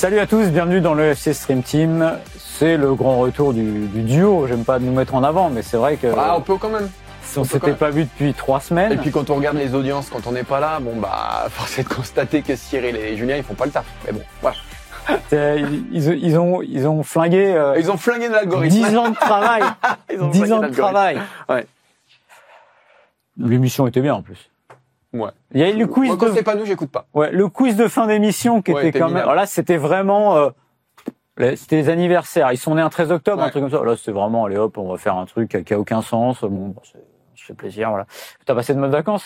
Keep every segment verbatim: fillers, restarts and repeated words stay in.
Salut à tous, bienvenue dans le F C Stream Team. C'est le grand retour du, du duo. J'aime pas nous mettre en avant, mais c'est vrai que... Ah, on peut quand même. Si on, on s'était pas vu depuis trois semaines. Et puis quand on regarde les audiences, quand on n'est pas là, bon bah, force est de constater que Cyril et Julien, ils font pas le taf. Mais bon, voilà. Ils, ils, ils ont, ils ont flingué. Euh, ils ont flingué de l'algorithme. dix ans de travail. dix ans de travail. Ouais. L'émission était bien en plus. Ouais. Il y a eu le quiz. Moi, quand de... c'est pas nous, j'écoute pas. Ouais, le quiz de fin d'émission qui ouais, était quand même. Alors là, c'était vraiment. Euh... C'était les anniversaires. Ils sont nés un treize octobre, ouais. Un truc comme ça. Là, c'était vraiment, allez hop, on va faire un truc qui a aucun sens. Bon, bah, c'est, ça fait plaisir, voilà. T'as passé de bonnes vacances?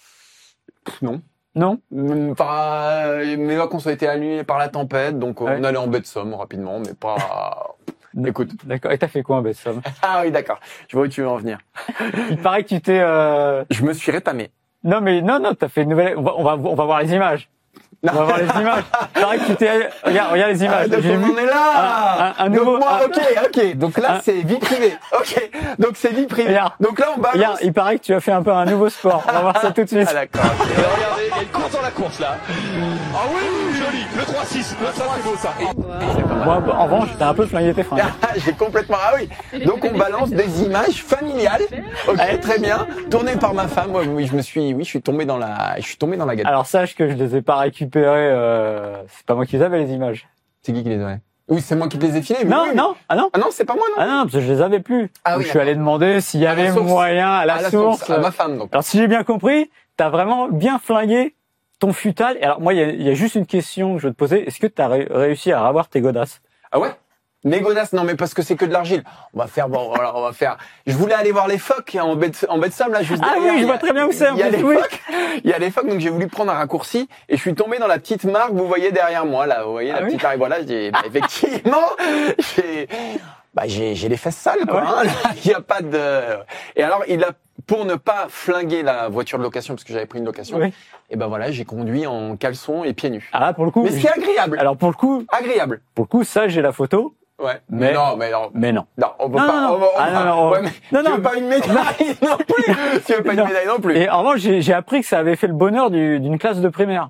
Non. Non? Enfin, mes vacances ont été annulées par la tempête, donc ouais. On allait en baie de Somme rapidement, mais pas... Écoute. D'accord. Et t'as fait quoi en baie de Somme? Ah oui, d'accord. Je vois où tu veux en venir. Il paraît que tu t'es... Euh... Je me suis rétamé. Non, mais non, non, t'as fait une nouvelle... On va, on va, on va voir les images. Non. On va voir les images. Il paraît que tu t'es... Regarde, regarde les images. Ah, donc on en est là. Un, un, un nouveau... Donc moi, un... ok, ok. Donc là, un... c'est vie privée. Ok. Donc c'est vie privée. Regarde. Donc là, on balance. Regarde, il paraît que tu as fait un peu un nouveau sport. On va voir ça tout de suite. Ah d'accord. Okay. Et regardez, il y a une course dans la course là. Ah oui, joli. Le trois six. Le ça, c'est beau ça. Moi, en revanche, t'as un peu flingué tes fringues. J'ai complètement... Ah oui. Donc on balance des images familiales. Ok, ouais. Très bien. Tournées par ma femme. Moi, oui, je me suis... Oui, je suis tombé dans la... Je suis tombé dans la galère. Alors sache que je les ai pas récupérées... Euh... C'est pas moi qui les avais, les images. C'est qui qui les avait? Oui, c'est moi qui te les ai filées. Mais non, oui, non, ah non. Ah non, c'est pas moi, non. Ah non, parce que je les avais plus. Ah oui, je suis allé demander s'il y avait moyen à la, à la source. source. À ma femme, donc. Alors si j'ai bien compris, t'as vraiment bien flingué ton futal. Alors moi, il y a, y a juste une question que je veux te poser. Est-ce que t'as ré- réussi à avoir tes godasses? Ah ouais? Mes godasses, non, mais parce que c'est que de l'argile. On va faire, bon, voilà, on va faire. Je voulais aller voir les phoques en baie de, en baie de Somme, là, juste ah derrière. Ah oui, je vois très bien où c'est. Il y a les phoques. Il y a les phoques, donc j'ai voulu prendre un raccourci et je suis tombé dans la petite marque, vous voyez derrière moi, là, vous voyez, ah la oui petite marque, voilà, j'ai, bah, effectivement, j'ai, bah, j'ai, j'ai les fesses sales, quoi, ah ouais. hein, il y a pas de, et alors, il a, pour ne pas flinguer la voiture de location, parce que j'avais pris une location, oui. Et ben voilà, j'ai conduit en caleçon et pieds nus. Ah, pour le coup. Mais c'est agréable. Alors, pour le coup. Agréable. Pour le coup, ça, j'ai la photo. Ouais. Mais, mais non, mais non. Mais non. Non, on veut non, pas. Non, on veut, on ah, va, non, non, ouais, mais non, tu non. veux pas une médaille non plus. Tu veux pas non. une médaille non plus. Et en revanche, j'ai, j'ai appris que ça avait fait le bonheur du, d'une classe de primaire.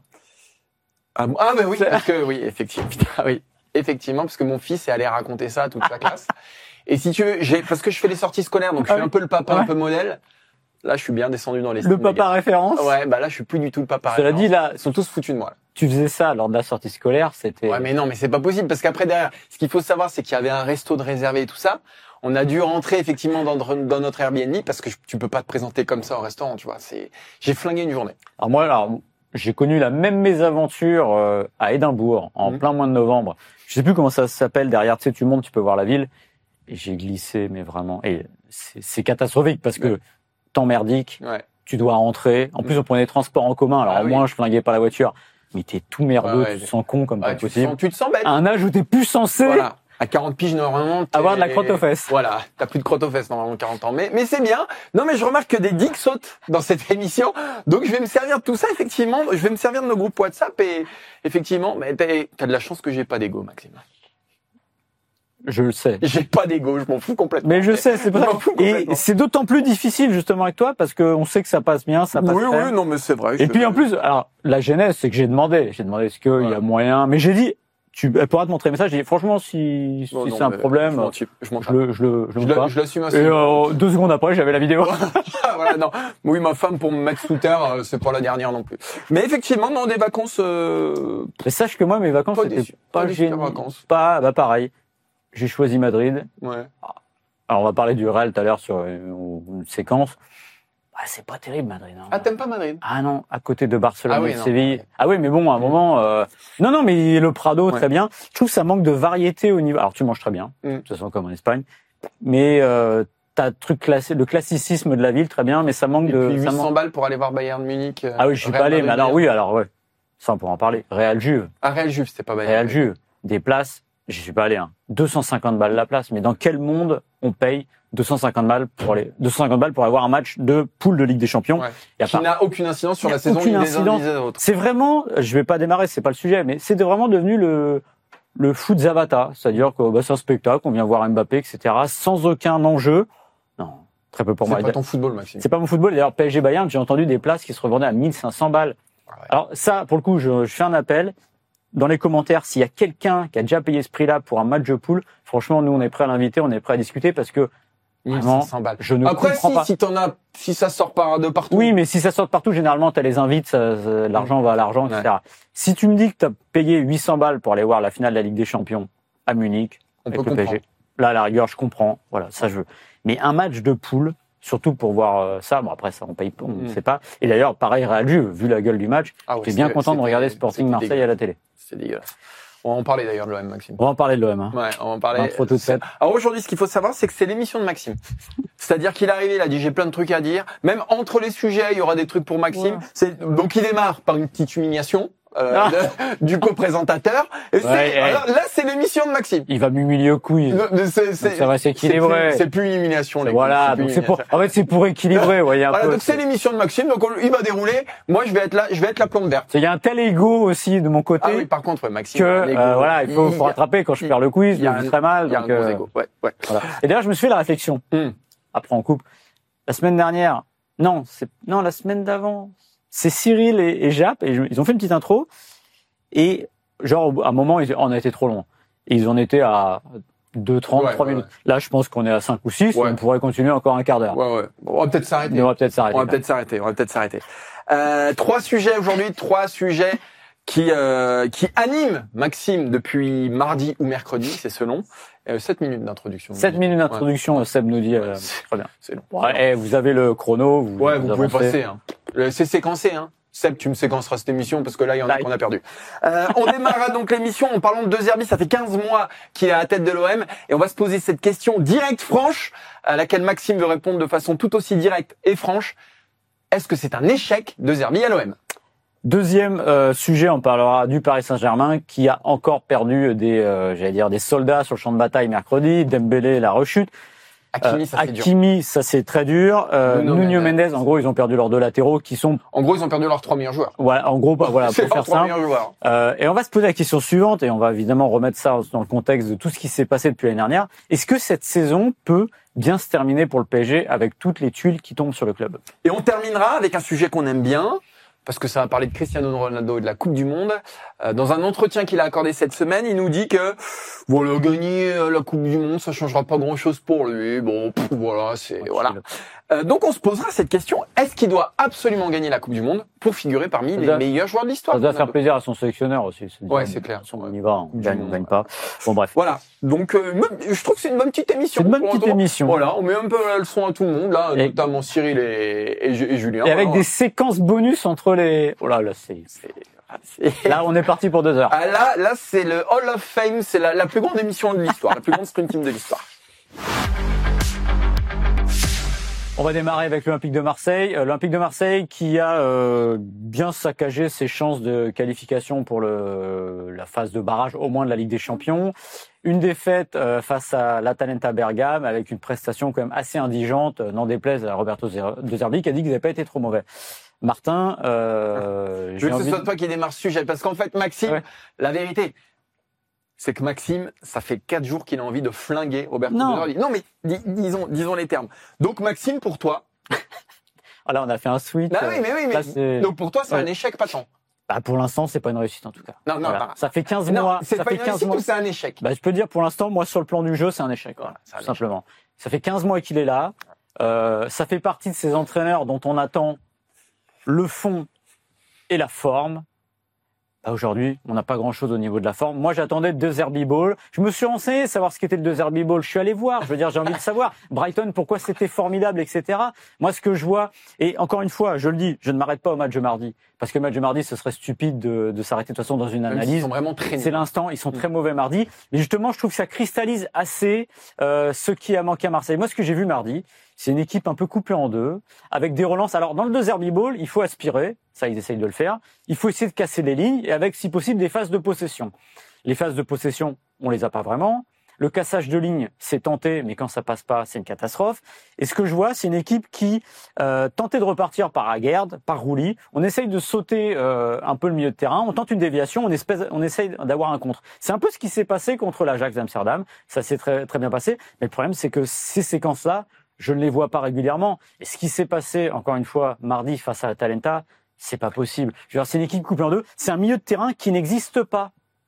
Ah, ah ben oui, parce que oui, effectivement, oui, effectivement, parce que mon fils est allé raconter ça à toute sa classe. Et si tu veux, j'ai, parce que je fais les sorties scolaires, donc je suis ah, un peu le papa, ouais. Un peu modèle. Là, je suis bien descendu dans les. Le papa référence. Ouais, bah là, je suis plus du tout le papa Cela référence. dit, là, ils sont tous foutus de moi. Là. Tu faisais ça lors de la sortie scolaire, c'était. Ouais, mais non, mais c'est pas possible parce qu'après derrière, ce qu'il faut savoir, c'est qu'il y avait un resto de réservé et tout ça. On a dû rentrer effectivement dans, dans notre Airbnb parce que tu peux pas te présenter comme ça au restaurant, tu vois. C'est, j'ai flingué une journée. Alors moi, alors j'ai connu la même mésaventure euh, à Édimbourg en mmh. plein mois de novembre. Je sais plus comment ça s'appelle derrière. Tu sais, tu montes, tu peux voir la ville. Et j'ai glissé, mais vraiment. Et c'est, c'est catastrophique parce que ouais. Temps merdique. Ouais. Tu dois rentrer. En plus, on prenait les transports en commun. Alors, ah, au moins, oui. Je flinguais pas la voiture. Mais t'es tout merdeux, ouais, ouais, tu te sens con comme ouais, pas tu possible. Te sens, tu te sens bête. À un âge où t'es plus censé. Voilà. À quarante piges, normalement. Avoir de la crotte aux fesses. Voilà. T'as plus de crotte aux fesses, normalement, quarante ans. Mais, mais c'est bien. Non, mais je remarque que des digues sautent dans cette émission. Donc, je vais me servir de tout ça, effectivement. Je vais me servir de nos groupes WhatsApp et, effectivement, mais t'as, t'as de la chance que j'ai pas d'ego, Maxime. Je le sais. J'ai pas d'ego, je m'en fous complètement. Mais je sais, c'est pas ça. Et c'est d'autant plus difficile justement avec toi parce qu'on sait que ça passe bien, ça passe Oui, très. oui, non, mais c'est vrai. Et puis vrai. En plus, alors la genèse, c'est que j'ai demandé, j'ai demandé est-ce qu'il ouais. y a moyen, mais j'ai dit, tu elle pourra te montrer le message. J'ai dit franchement, si, si non, c'est non, un problème, je, je, je le, je le, je, je, le, je l'assume aussi. Et euh, deux secondes après, j'avais la vidéo. Voilà, non. Oui, ma femme pour me mettre sous terre, c'est pas la dernière non plus. Mais effectivement, dans des vacances. Euh... Mais sache que moi, mes vacances, pas c'était déçu. pas, pas génial. Pas, bah pareil. J'ai choisi Madrid. Ouais. Alors on va parler du Real tout à l'heure sur une, une séquence. Ah, c'est pas terrible Madrid. Hein. Ah, t'aimes pas Madrid? Ah non, à côté de Barcelone ah, oui, et de non, Séville. ouais. Ah oui, mais bon, à un moment. Euh... Non, non, mais le Prado, ouais. Très bien. Je trouve que ça manque de variété au niveau. Alors tu manges très bien, mm. de toute façon comme en Espagne. Mais euh, t'as truc classé, le classicisme de la ville, très bien, mais ça manque et de. Puis huit cents ça manque... balles pour aller voir Bayern Munich. Euh, ah oui, je suis pas allé, mais alors oui, alors ouais. Ça on pourra en parler. Real Juve. Ah Real Juve, c'était pas Bayern. Real Juve, des places. J'y suis pas allé, hein. deux cent cinquante balles la place. Mais dans quel monde on paye deux cent cinquante balles pour aller, deux cent cinquante balles pour avoir un match de poule de Ligue des Champions? Ouais. Qui pas... n'a aucune incidence sur la saison aucune incidence. Des uns des autres. C'est vraiment, je vais pas démarrer, c'est pas le sujet, mais c'est vraiment devenu le, le foot Zabata. C'est-à-dire que, bah, c'est un spectacle, on vient voir Mbappé, et cetera, sans aucun enjeu. Non. Très peu pour c'est moi. C'est pas ton football, Maxime. C'est pas mon football. D'ailleurs, P S G Bayern, j'ai entendu des places qui se revendaient à mille cinq cents balles. Ah ouais. Alors, ça, pour le coup, je, je fais un appel. dans les commentaires s'il y a quelqu'un qui a déjà payé ce prix-là pour un match de poule. Franchement, nous, on est prêt à l'inviter, on est prêt à discuter parce que vraiment, cinq cents balles. je ne Après, comprends si, pas. si t'en as, si ça sort par de partout. Oui, mais si ça sort de partout, généralement, tu les invites, ça, ça, l'argent va à l'argent, et cetera. Ouais. Si tu me dis que tu as payé huit cents balles pour aller voir la finale de la Ligue des Champions à Munich, on avec peut le P S G, là, à la rigueur, je comprends. Voilà, ça, je veux. Mais un match de poule, surtout pour voir euh, ça, bon après ça on paye pas, on ne mm. sait pas. Et d'ailleurs, pareil, Real Juve, vu la gueule du match, ah ouais, j'étais bien content de regarder Sporting Marseille dégueu. à la télé. C'est dégueulasse. On va en parler d'ailleurs de l'O M, Maxime. On va en parler de l'O M. Hein. Ouais, on va en parler. Trop toute faite. Alors aujourd'hui, ce qu'il faut savoir, c'est que c'est l'émission de Maxime. C'est-à-dire qu'il est arrivé, il a dit j'ai plein de trucs à dire. Même entre les sujets, il y aura des trucs pour Maxime. Ouais. C'est donc il démarre par une petite humiliation. Euh, ah. de, du co-présentateur. Et c'est, ouais, alors, là, c'est l'émission de Maxime. Il va m'humilier au couilles. C'est, c'est, ça va s'équilibrer. C'est plus, c'est plus une humiliation, les Voilà. Donc c'est pour, en fait, c'est pour équilibrer, vous voyez un voilà, peu. Donc c'est l'émission de Maxime. Donc on, il va dérouler. Moi, je vais être là, je vais être la plombe verte. Il y a un tel ego aussi de mon côté. Ah oui, par contre, ouais, Maxime. Que, euh, voilà, il faut, il, faut rattraper quand je perds le quiz. Il y a un, très mal. Il y a donc, un gros euh, ego. Ouais, ouais. Voilà. Et d'ailleurs, je me suis fait la réflexion. Mm. Après, on coupe. La semaine dernière. Non, c'est, non, la semaine d'avant. C'est Cyril et, et Jap. Et je, ils ont fait une petite intro. Et genre, à un moment, on a été trop loin. Et ils en étaient à deux trente, ouais, trois ouais, minutes. Ouais. Là, je pense qu'on est à cinq ou six. Ouais. On pourrait continuer encore un quart d'heure. Ouais, ouais. Bon, on va peut-être s'arrêter. Mais on va peut-être s'arrêter. On va peut-être s'arrêter. On va peut-être s'arrêter. Euh, trois sujets aujourd'hui, trois sujets qui euh, qui animent Maxime depuis mardi ou mercredi, c'est selon. Euh, sept minutes d'introduction. Sept minutes d'introduction, ouais. Seb nous dit. Euh, très bien. C'est long. Ouais, et vous avez le chrono. Vous, ouais, vous, vous pouvez passer. Hein. C'est séquencé, hein. Seb, tu me séquenceras cette émission parce que là, il y en a qu'on a perdu. Euh, on démarrera donc l'émission en parlant de De Zerbi. Ça fait quinze mois qu'il est à la tête de l'O M et on va se poser cette question directe, franche, à laquelle Maxime veut répondre de façon tout aussi directe et franche. Est-ce que c'est un échec De Zerbi à l'O M? Deuxième euh, sujet, on parlera du Paris Saint-Germain qui a encore perdu des, euh, j'allais dire, des soldats sur le champ de bataille mercredi. Dembélé, la rechute. Hakimi, ça, euh, Hakimi, ça c'est très dur. Euh, Nuno, Nuno Mendes. Mendes, en gros, ils ont perdu leurs deux latéraux qui sont. En gros, ils ont perdu leurs trois meilleurs joueurs. Voilà, en gros, voilà, pour faire ça. Euh, et on va se poser la question suivante, et on va évidemment remettre ça dans le contexte de tout ce qui s'est passé depuis l'année dernière. Est-ce que cette saison peut bien se terminer pour le P S G avec toutes les tuiles qui tombent sur le club? Et on terminera avec un sujet qu'on aime bien, parce que ça va parler de Cristiano Ronaldo et de la Coupe du Monde. Euh, dans un entretien qu'il a accordé cette semaine, il nous dit que voilà, gagner la Coupe du Monde, ça changera pas grand-chose pour lui. Bon, pff, voilà, c'est okay, voilà. Euh, donc on se posera cette question, est-ce qu'il doit absolument gagner la Coupe du Monde pour figurer parmi ça les doit, meilleurs joueurs de l'histoire? Ça doit faire plaisir à son sélectionneur aussi. Ouais, c'est clair. On y va, on gagne, on gagne pas. Bon bref. Voilà. Donc euh, je trouve que c'est une bonne petite émission. C'est une bonne petite émission. Voilà, on met un peu la leçon à tout le monde là, et notamment Cyril et, et, et Julien. Et avec voilà. Des séquences bonus entre les. Oh là là, c'est. Là, on est parti pour deux heures. Ah, là, là, c'est le Hall of Fame, c'est la, la plus grande émission de l'histoire, la plus grande sprint team de l'histoire. On va démarrer avec l'Olympique de Marseille. Euh, L'Olympique de Marseille qui a euh, bien saccagé ses chances de qualification pour le, la phase de barrage, au moins de la Ligue des Champions. Une défaite euh, face à l'Atalanta Bergame avec une prestation quand même assez indigente, euh, n'en déplaise à Roberto De Zerbi qui a dit qu'ils n'avaient pas été trop mauvais. Martin, euh, je veux que ce soit toi qui démarre ce sujet parce qu'en fait, Maxime, ouais. La vérité, c'est que Maxime, ça fait quatre jours qu'il a envie de flinguer Roberto De Zerbi. Non, mais dis, disons, disons les termes. Donc Maxime, pour toi. Ah là, on a fait un switch. Ah oui, mais oui, mais là, donc pour toi, c'est ouais. un échec patent. Bah pour l'instant, c'est pas une réussite en tout cas. Non, non, voilà. non. Ça fait quinze non, mois. C'est ça pas fait une quinze réussite mois. ou c'est un échec? Bah je peux dire pour l'instant, moi sur le plan du jeu, c'est un échec. Voilà, c'est un tout simplement. Échec. Ça fait quinze mois qu'il est là. Euh, ça fait partie de ces entraîneurs dont on attend le fond et la forme. Bah aujourd'hui, on n'a pas grand-chose au niveau de la forme. Moi, j'attendais De Zerbi Ball. Je me suis renseigné, savoir ce qu'était le De Zerbi Ball. Je suis allé voir. Je veux dire, j'ai envie de savoir. Brighton, pourquoi c'était formidable, et cetera. Moi, ce que je vois, et encore une fois, je le dis, je ne m'arrête pas au match de mardi. Parce que le match de mardi, ce serait stupide de, de s'arrêter de toute façon dans une analyse. Ils sont vraiment très C'est l'instant. Ils sont très mauvais mardi. Mais justement, je trouve que ça cristallise assez euh, ce qui a manqué à Marseille. Moi, ce que j'ai vu mardi, c'est une équipe un peu coupée en deux, avec des relances. Alors, dans le De Zerbi Ball, il faut aspirer. Ça, ils essayent de le faire. Il faut essayer de casser les lignes et avec, si possible, des phases de possession. Les phases de possession, on les a pas vraiment. Le cassage de ligne, c'est tenté, mais quand ça passe pas, c'est une catastrophe. Et ce que je vois, c'est une équipe qui euh, tentait de repartir par Aguerd, par Rouli. On essaye de sauter euh, un peu le milieu de terrain. On tente une déviation. On, espèce, on essaye d'avoir un contre. C'est un peu ce qui s'est passé contre l'Ajax d'Amsterdam. Ça s'est très, très bien passé. Mais le problème, c'est que ces séquences-là, je ne les vois pas régulièrement. Et ce qui s'est passé, encore une fois, mardi face à l'Atalanta, c'est pas possible. Je veux dire, c'est une équipe coupée en deux. C'est un milieu de terrain qui n'existe pas.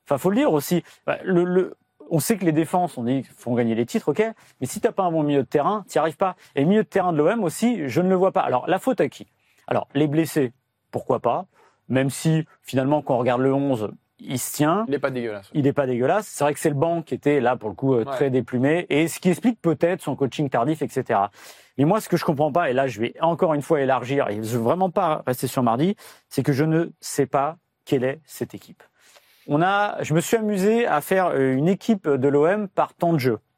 Enfin, faut le dire aussi. Le, le, on sait que les défenses, on dit qu'ils font gagner les titres, ok. Mais si t'as pas un bon milieu de terrain, t'y arrives pas. Et le milieu de terrain de l'O M aussi, je ne le vois pas. Alors, la faute à qui? Alors, les blessés, pourquoi pas? Même si, finalement, quand on regarde le onze, il se tient. Il est pas dégueulasse. Il est pas dégueulasse. C'est vrai que c'est le banc qui était, là, pour le coup, euh, très ouais. déplumé. Et ce qui explique peut-être son coaching tardif, et cetera. Mais moi, ce que je comprends pas, et là, je vais encore une fois élargir, et je veux vraiment pas rester sur mardi, c'est que je ne sais pas quelle est cette équipe. On a, je me suis amusé à faire une équipe de l'O M par temps de jeu.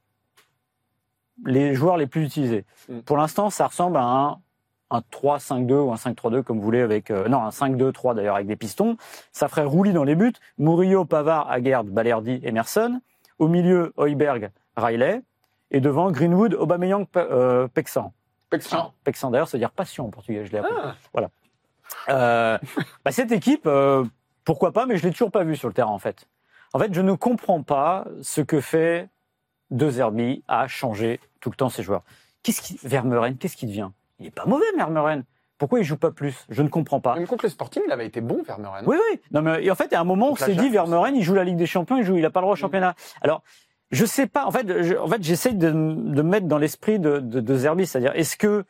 Les joueurs les plus utilisés. Mm. Pour l'instant, ça ressemble à un, un trois cinq deux ou un cinq trois deux, comme vous voulez, avec, euh, non, un cinq deux trois d'ailleurs, avec des pistons. Ça ferait Rouli dans les buts. Murillo, Pavard, Aguerd, Balerdi, Emerson. Au milieu, Højbjerg, Riley. Et devant, Greenwood, Aubameyang, euh, Pexan. Pexan. Pexan, d'ailleurs, ça veut dire passion en portugais, je l'ai appris. Ah. Voilà. Euh, bah, cette équipe, euh, pourquoi pas, mais je l'ai toujours pas vu sur le terrain, en fait. En fait, je ne comprends pas ce que fait De Zerbi à changer tout le temps ses joueurs. Qu'est-ce qui, Vermeuren, qu'est-ce qui devient? Il est pas mauvais, Vermeuren. Pourquoi il joue pas plus? Je ne comprends pas. Même contre le Sporting, il avait été bon, Vermeuren. Oui, oui. Non, mais, et en fait, à un moment, on s'est dit, Vermeuren, il joue la Ligue des Champions, il joue, il a pas le droit au championnat. Alors, je sais pas. En fait, je, en fait, j'essaye de, de me mettre dans l'esprit de, de, de Zerbi, c'est-à-dire, est-ce que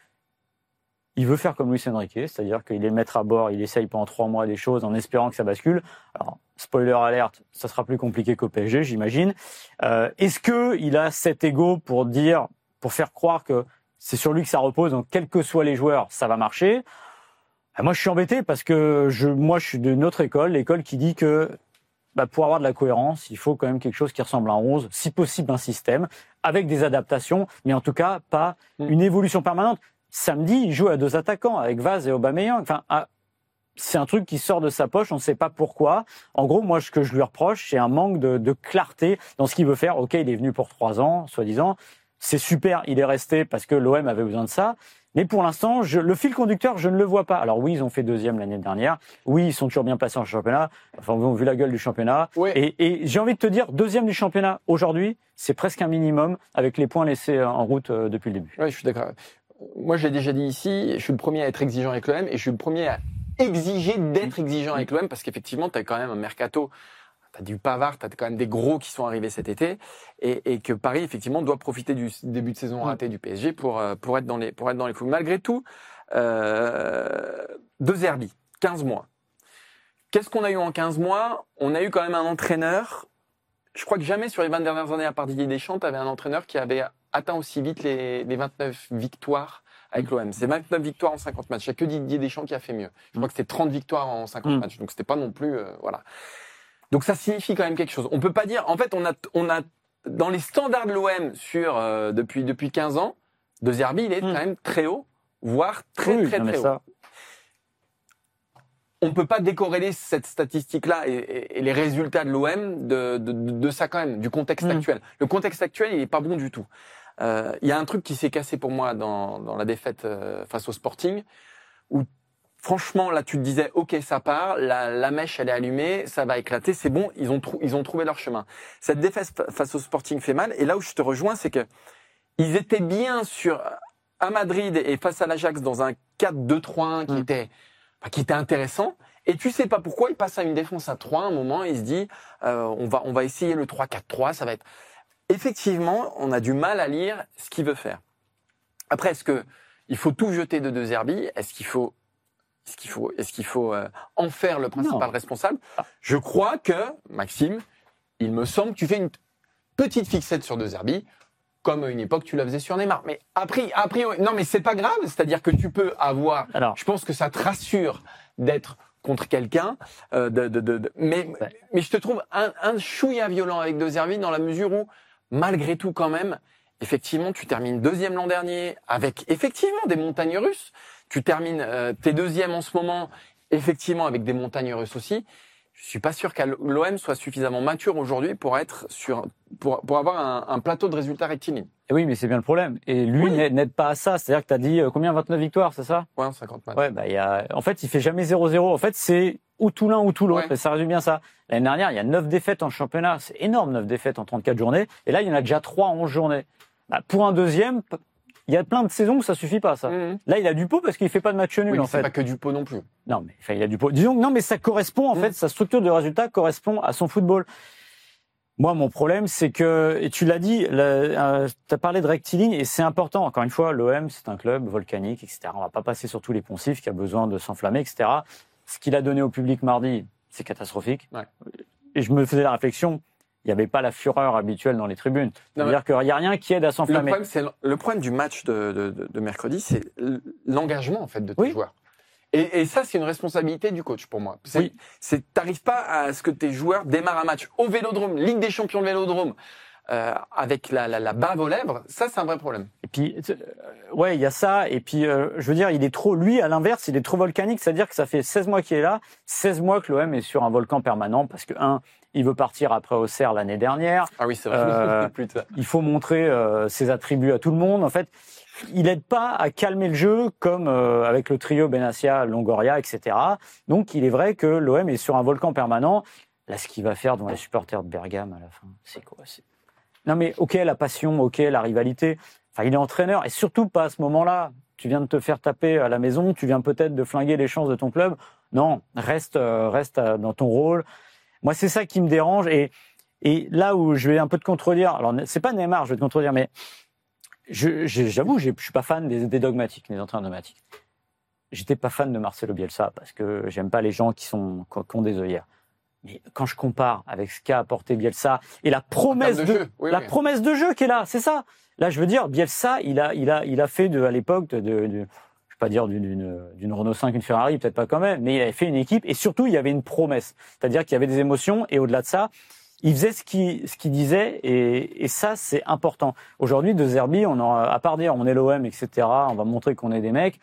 il veut faire comme Luis Enrique, c'est-à-dire qu'il est le maître à bord, il essaye pendant trois mois des choses en espérant que ça bascule. Alors, spoiler alerte, ça sera plus compliqué qu'au P S G, j'imagine. Euh, est-ce que il a cet ego pour dire, pour faire croire que c'est sur lui que ça repose, donc quels que soient les joueurs, ça va marcher? Ben, moi, je suis embêté parce que je, moi, je suis d'une autre école, l'école qui dit que bah, pour avoir de la cohérence, il faut quand même quelque chose qui ressemble à un onze, si possible un système, avec des adaptations, mais en tout cas pas une évolution permanente. Samedi, il joue à deux attaquants, avec Vaz et Aubameyang. Enfin, à, c'est un truc qui sort de sa poche, on ne sait pas pourquoi. En gros, moi, ce que je lui reproche, c'est un manque de, de clarté dans ce qu'il veut faire. Ok, il est venu pour trois ans, soi-disant. C'est super, il est resté parce que l'O M avait besoin de ça. Mais pour l'instant, je, le fil conducteur, je ne le vois pas. Alors oui, ils ont fait deuxième l'année dernière. Oui, ils sont toujours bien placés en championnat. Enfin, vous avez vu la gueule du championnat. Oui. Et, et j'ai envie de te dire, deuxième du championnat aujourd'hui, c'est presque un minimum avec les points laissés en route euh, depuis le début. Oui, je suis d'accord. Moi, je l'ai déjà dit ici, je suis le premier à être exigeant avec l'O M et je suis le premier à exiger d'être exigeant avec l'O M parce qu'effectivement, tu as quand même un mercato, tu as du Pavard, tu as quand même des gros qui sont arrivés cet été et, et que Paris, effectivement, doit profiter du début de saison raté du P S G pour, pour être dans les, pour être dans les fous. Malgré tout, euh, De Zerbi, quinze mois. Qu'est-ce qu'on a eu en quinze mois? On a eu quand même un entraîneur. Je crois que jamais sur les vingt dernières années, à part Didier Deschamps, tu avais un entraîneur qui avait atteint aussi vite les, les vingt-neuf victoires avec l'O M. C'est vingt-neuf victoires en cinquante matchs. Il n'y a que Didier Deschamps qui a fait mieux. Je crois que c'était trente victoires en cinquante mmh. matchs. Donc c'était pas non plus, euh, voilà. Donc ça signifie quand même quelque chose. On peut pas dire, en fait, on a, on a, dans les standards de l'O M sur, euh, depuis, depuis quinze ans, De Zerbi, il est mmh. quand même très haut, voire très, oui, très, très, très haut. Ça. On peut pas décorréler cette statistique-là et, et, et les résultats de l'O M de, de, de, de ça quand même, du contexte mmh. actuel. Le contexte actuel, il est pas bon du tout. Il euh, y a un truc qui s'est cassé pour moi dans, dans la défaite euh, face au Sporting, où franchement là tu te disais ok ça part, la, la mèche elle est allumée, ça va éclater, c'est bon, ils ont trou- ils ont trouvé leur chemin. Cette défaite face au Sporting fait mal et là où je te rejoins c'est que ils étaient bien sur à Madrid et face à l'Ajax dans un quatre deux trois un qui mmh. était enfin, qui était intéressant. Et tu sais pas pourquoi il passe à une défense à trois à un moment, il se dit euh, on va on va essayer le trois quatre trois, ça va être effectivement, on a du mal à lire ce qu'il veut faire. Après, est-ce que il faut tout jeter de De Zerbi? Est-ce qu'il faut, est-ce qu'il faut, est-ce qu'il faut euh, en faire le principal non. responsable? Je crois que, Maxime, il me semble que tu fais une petite fixette sur De Zerbi, comme à une époque tu la faisais sur Neymar. Mais après, après, non, mais c'est pas grave. C'est-à-dire que tu peux avoir. Alors, je pense que ça te rassure d'être contre quelqu'un, euh, de, de, de, de, mais, ouais. mais je te trouve un, un chouïa violent avec De Zerbi dans la mesure où malgré tout, quand même, effectivement, tu termines deuxième l'an dernier avec effectivement des montagnes russes. Tu termines euh, tes deuxièmes en ce moment, effectivement, avec des montagnes russes aussi. Je suis pas sûr qu'à l'O M soit suffisamment mature aujourd'hui pour être sur, pour, pour avoir un, un plateau de résultats rectiligne. Et oui, mais c'est bien le problème. Et lui oui. n'aide pas à ça. C'est-à-dire que tu as dit euh, combien vingt-neuf victoires, c'est ça? Ouais, cinquante matchs. Ouais, bah il y a. En fait, il fait jamais zéro zéro. En fait, c'est ou tout l'un ou tout l'autre. Ouais. Ça résume bien ça. L'année dernière, il y a neuf défaites en championnat. C'est énorme, neuf défaites en trente-quatre journées. Et là, il y en a déjà trois en onze journées. Bah, pour un deuxième, il y a plein de saisons où ça suffit pas, ça. Mmh. Là, il a du pot parce qu'il fait pas de match nul, Oui, en c'est fait. pas que du pot non plus. Non, mais enfin, il a du pot. Disons que non, mais ça correspond, en Mmh. fait, sa structure de résultat correspond à son football. Moi, mon problème, c'est que, et tu l'as dit, euh, tu as parlé de rectiligne, et c'est important. Encore une fois, l'O M, c'est un club volcanique, et cetera. On va pas passer sur tous les poncifs, qui a besoin de s'enflammer, et cetera. Ce qu'il a donné au public mardi, c'est catastrophique. Ouais. Et je me faisais la réflexion, il n'y avait pas la fureur habituelle dans les tribunes. C'est-à-dire qu'il n'y a rien qui aide à Le s'enflammer. problème, c'est le problème du match de, de, de, de mercredi, c'est l'engagement en fait de tes Oui. joueurs. Et, et ça, c'est une responsabilité du coach pour moi. C'est, Oui. c'est, t'arrives pas à ce que tes joueurs démarrent un match au Vélodrome, Ligue des Champions de Vélodrome, euh, avec la, la, la bave aux lèvres. Ça, c'est un vrai problème. Et puis, euh, ouais, il y a ça. Et puis, euh, je veux dire, il est trop, lui, à l'inverse, il est trop volcanique. C'est-à-dire que ça fait seize mois qu'il est là, seize mois que l'O M est sur un volcan permanent parce que, un, il veut partir après Auxerre l'année dernière. Ah oui, c'est vrai. Euh, Plus de ça. Il faut montrer euh, ses attributs à tout le monde. En fait, il aide pas à calmer le jeu comme euh, avec le trio Benassia, Longoria, et cetera. Donc, il est vrai que l'O M est sur un volcan permanent. Là, ce qu'il va faire devant les supporters de Bergame à la fin, c'est quoi? C'est... Non, mais ok, la passion, ok, la rivalité. Enfin, il est entraîneur et surtout pas à ce moment-là. Tu viens de te faire taper à la maison, tu viens peut-être de flinguer les chances de ton club. Non, reste, euh, reste euh, dans ton rôle. Moi, c'est ça qui me dérange. Et, et là où je vais un peu te contredire, alors c'est pas Neymar, je vais te contredire, mais je, j'avoue, je suis pas fan des, des dogmatiques, des entraîneurs dogmatiques. J'étais pas fan de Marcelo Bielsa parce que j'aime pas les gens qui sont qui ont des œillères. Mais quand je compare avec ce qu'a apporté Bielsa et la promesse de de, jeu, oui, la oui. promesse de jeu qui est là, c'est ça. Là, je veux dire, Bielsa, il a, il a, il a fait de, à l'époque de, de, de je vais pas dire d'une, d'une, d'une Renault cinq, une Ferrari, peut-être pas quand même, mais il avait fait une équipe et surtout il y avait une promesse. C'est-à-dire qu'il y avait des émotions et au-delà de ça, il faisait ce qu'il, ce qu'il disait et, et ça c'est important. Aujourd'hui, De Zerbi, on en, à part dire on est l'O M, et cetera. On va montrer qu'on est des mecs.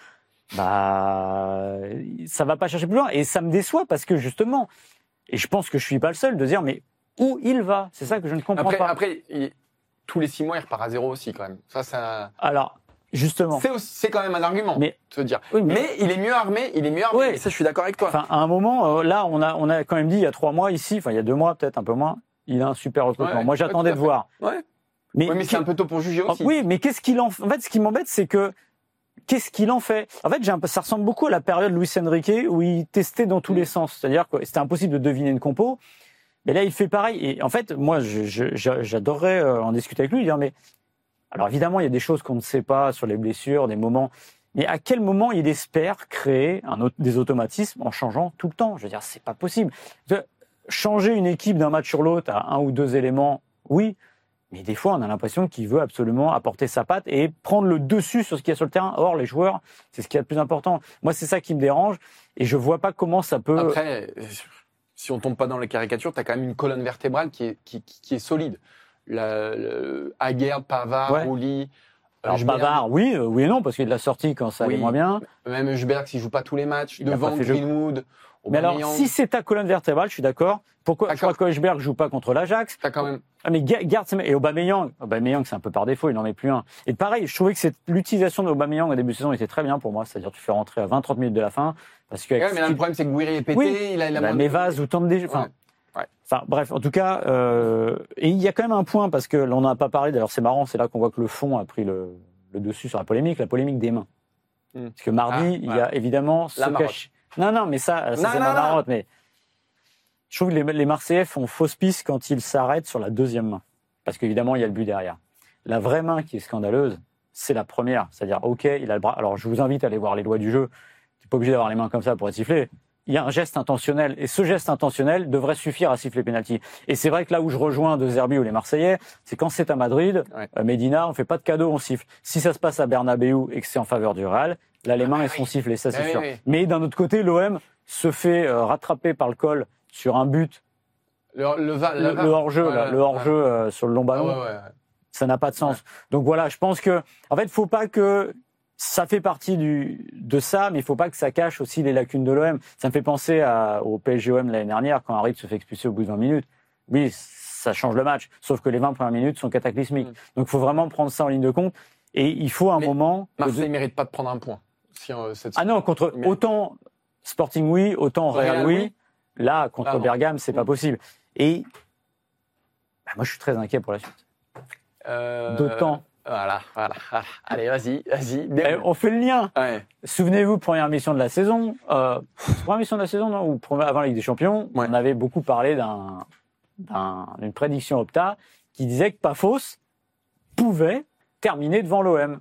Bah, ça va pas chercher plus loin et ça me déçoit parce que justement. Et je pense que je suis pas le seul de dire, mais où il va? C'est ça que je ne comprends Après, pas. après il, tous les six mois, il repart à zéro aussi, quand même. Ça, ça... Alors, justement. C'est, aussi, c'est quand même un argument, mais, de se dire. Oui, mais, mais il est mieux armé, il est mieux armé. Ouais. Et ça, je suis d'accord avec toi. Enfin, à un moment, euh, là, on a, on a quand même dit, il y a trois mois ici, enfin, il y a deux mois, peut-être un peu moins, il a un super recrutement. Ouais, Moi, j'attendais ouais, de voir. Ouais. Mais, Ouais, mais c'est un peu tôt pour juger aussi. Oui, mais qu'est-ce qu'il en, en fait, ce qui m'embête, c'est que, qu'est-ce qu'il en fait? En fait, j'ai un peu, ça ressemble beaucoup à la période Luis Enrique où il testait dans tous mmh. les sens. C'est-à-dire que c'était impossible de deviner une compo. Mais là, il fait pareil. Et en fait, moi, je, je, j'adorerais en discuter avec lui, dire, mais, alors évidemment, il y a des choses qu'on ne sait pas sur les blessures, des moments, mais à quel moment il espère créer un, des automatismes en changeant tout le temps? Je veux dire, c'est pas possible. Changer une équipe d'un match sur l'autre à un ou deux éléments, oui, mais des fois, on a l'impression qu'il veut absolument apporter sa patte et prendre le dessus sur ce qu'il y a sur le terrain. Or, les joueurs, c'est ce qui est le plus important. Moi, c'est ça qui me dérange et je vois pas comment ça peut... Après, si on tombe pas dans les caricatures, tu as quand même une colonne vertébrale qui est, qui, qui est solide. La, le, Aguerd, Pavard, Ouais. Rouli. Alors, Pavard, oui, euh, oui et non, parce qu'il l'a sorti quand ça oui. allait moins bien. Même Hülsberg, s'il joue pas tous les matchs. Il devant Greenwood. Mais alors, si c'est ta colonne vertébrale, je suis d'accord. Pourquoi je crois que Hülsberg joue pas contre l'Ajax? T'as quand même. Ah, mais garde, et Aubameyang, Aubameyang, c'est un peu par défaut, il n'en met plus un. Et pareil, je trouvais que cette, l'utilisation de Aubameyang au début de saison était très bien pour moi. C'est-à-dire, tu fais rentrer à vingt trente minutes de la fin. Parce que. Ouais, mais là, le problème, c'est que Guiri est pété, oui, il a, il a bah, moins mais de... Vaz ou tente des, enfin. Ouais. Ouais. Enfin, bref, en tout cas, euh, et il y a quand même un point, parce que l'on n'en a pas parlé, d'ailleurs, c'est marrant, c'est là qu'on voit que le fond a pris le, le dessus sur la polémique, la polémique des mains. Mm. Parce que mardi, ah, il y a évidemment la ce cache. Non, non, mais ça, ça non, c'est non, ma non. marotte, mais je trouve que les, les Marseillais font fausse piste quand ils s'arrêtent sur la deuxième main. Parce qu'évidemment, il y a le but derrière. La vraie main qui est scandaleuse, c'est la première. C'est-à-dire, OK, il a le bras. Alors, je vous invite à aller voir les lois du jeu. Tu n'es pas obligé d'avoir les mains comme ça pour être sifflé. Il y a un geste intentionnel. Et ce geste intentionnel devrait suffire à siffler pénalty. Et c'est vrai que là où je rejoins De Zerbi ou les Marseillais, c'est quand c'est à Madrid, ouais. euh, Medina, on fait pas de cadeau, on siffle. Si ça se passe à Bernabéu et que c'est en faveur du Real, là, les mains, elles sont sifflées, ça, c'est oui, sûr. oui. Mais d'un autre côté, l'O M se fait euh, rattraper par le col sur un but. Le, le, va, le, le hors-jeu, ouais, là, le hors-jeu ouais. euh, sur le long ballon, ah, ouais, ouais. ça n'a pas de sens. Ouais. Donc voilà, je pense que, en fait, faut pas que ça fait partie du de ça, mais il faut pas que ça cache aussi les lacunes de l'O M. Ça me fait penser à, au P S G O M l'année dernière quand Harit se fait expulser au bout de vingt minutes. Oui, ça change le match, sauf que les vingt premières minutes sont cataclysmiques. Mm. Donc il faut vraiment prendre ça en ligne de compte. Et il faut un mais moment. Marseille ne mérite pas de prendre un point. Si, euh, cette... Ah non, contre mais... autant Sporting oui, autant Real, Real oui. oui. Là, contre ah, Bergame, c'est mm. pas possible. Et bah, moi, je suis très inquiet pour la suite. Euh... D'autant Voilà, voilà. Allez, vas-y, vas-y. Eh, on fait le lien. Ouais. Souvenez-vous, première mission de la saison, euh, première mission de la saison, non, ou première- avant la Ligue des Champions, Ouais. on avait beaucoup parlé d'un, d'un, d'une prédiction Opta qui disait que Paphos pouvait terminer devant l'O M.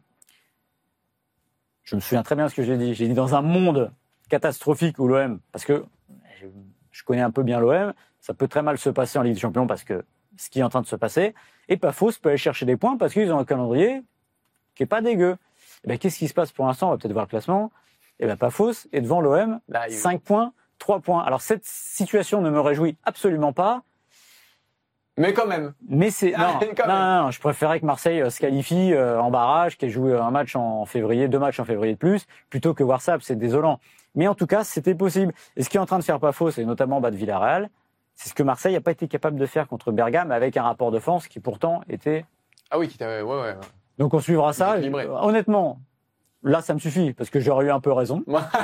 Je me souviens très bien de ce que j'ai dit. J'ai dit dans un monde catastrophique où l'O M, parce que je, je connais un peu bien l'O M, ça peut très mal se passer en Ligue des Champions parce que ce qui est en train de se passer, et Paphos peut aller chercher des points parce qu'ils ont un calendrier qui est pas dégueu. Et ben, qu'est-ce qui se passe pour l'instant? On va peut-être voir le classement. Et ben, Paphos est devant l'O M, Là, il- cinq points, trois points. Alors, cette situation ne me réjouit absolument pas, Mais quand même. mais c'est, Ah, non, mais quand non, même. non, non, je préférais que Marseille euh, se qualifie euh, en barrage, qu'elle joue un match en février, deux matchs en février de plus, plutôt que voir ça, c'est désolant. Mais en tout cas, c'était possible. Et ce qui est en train de faire Paphos, et notamment battre Villarreal, c'est ce que Marseille n'a pas été capable de faire contre Bergame avec un rapport de force qui pourtant était. Ah oui, qui t'a- ouais, ouais, ouais. Donc on suivra ça. Équilibré. Honnêtement, là ça me suffit parce que j'aurais eu un peu raison.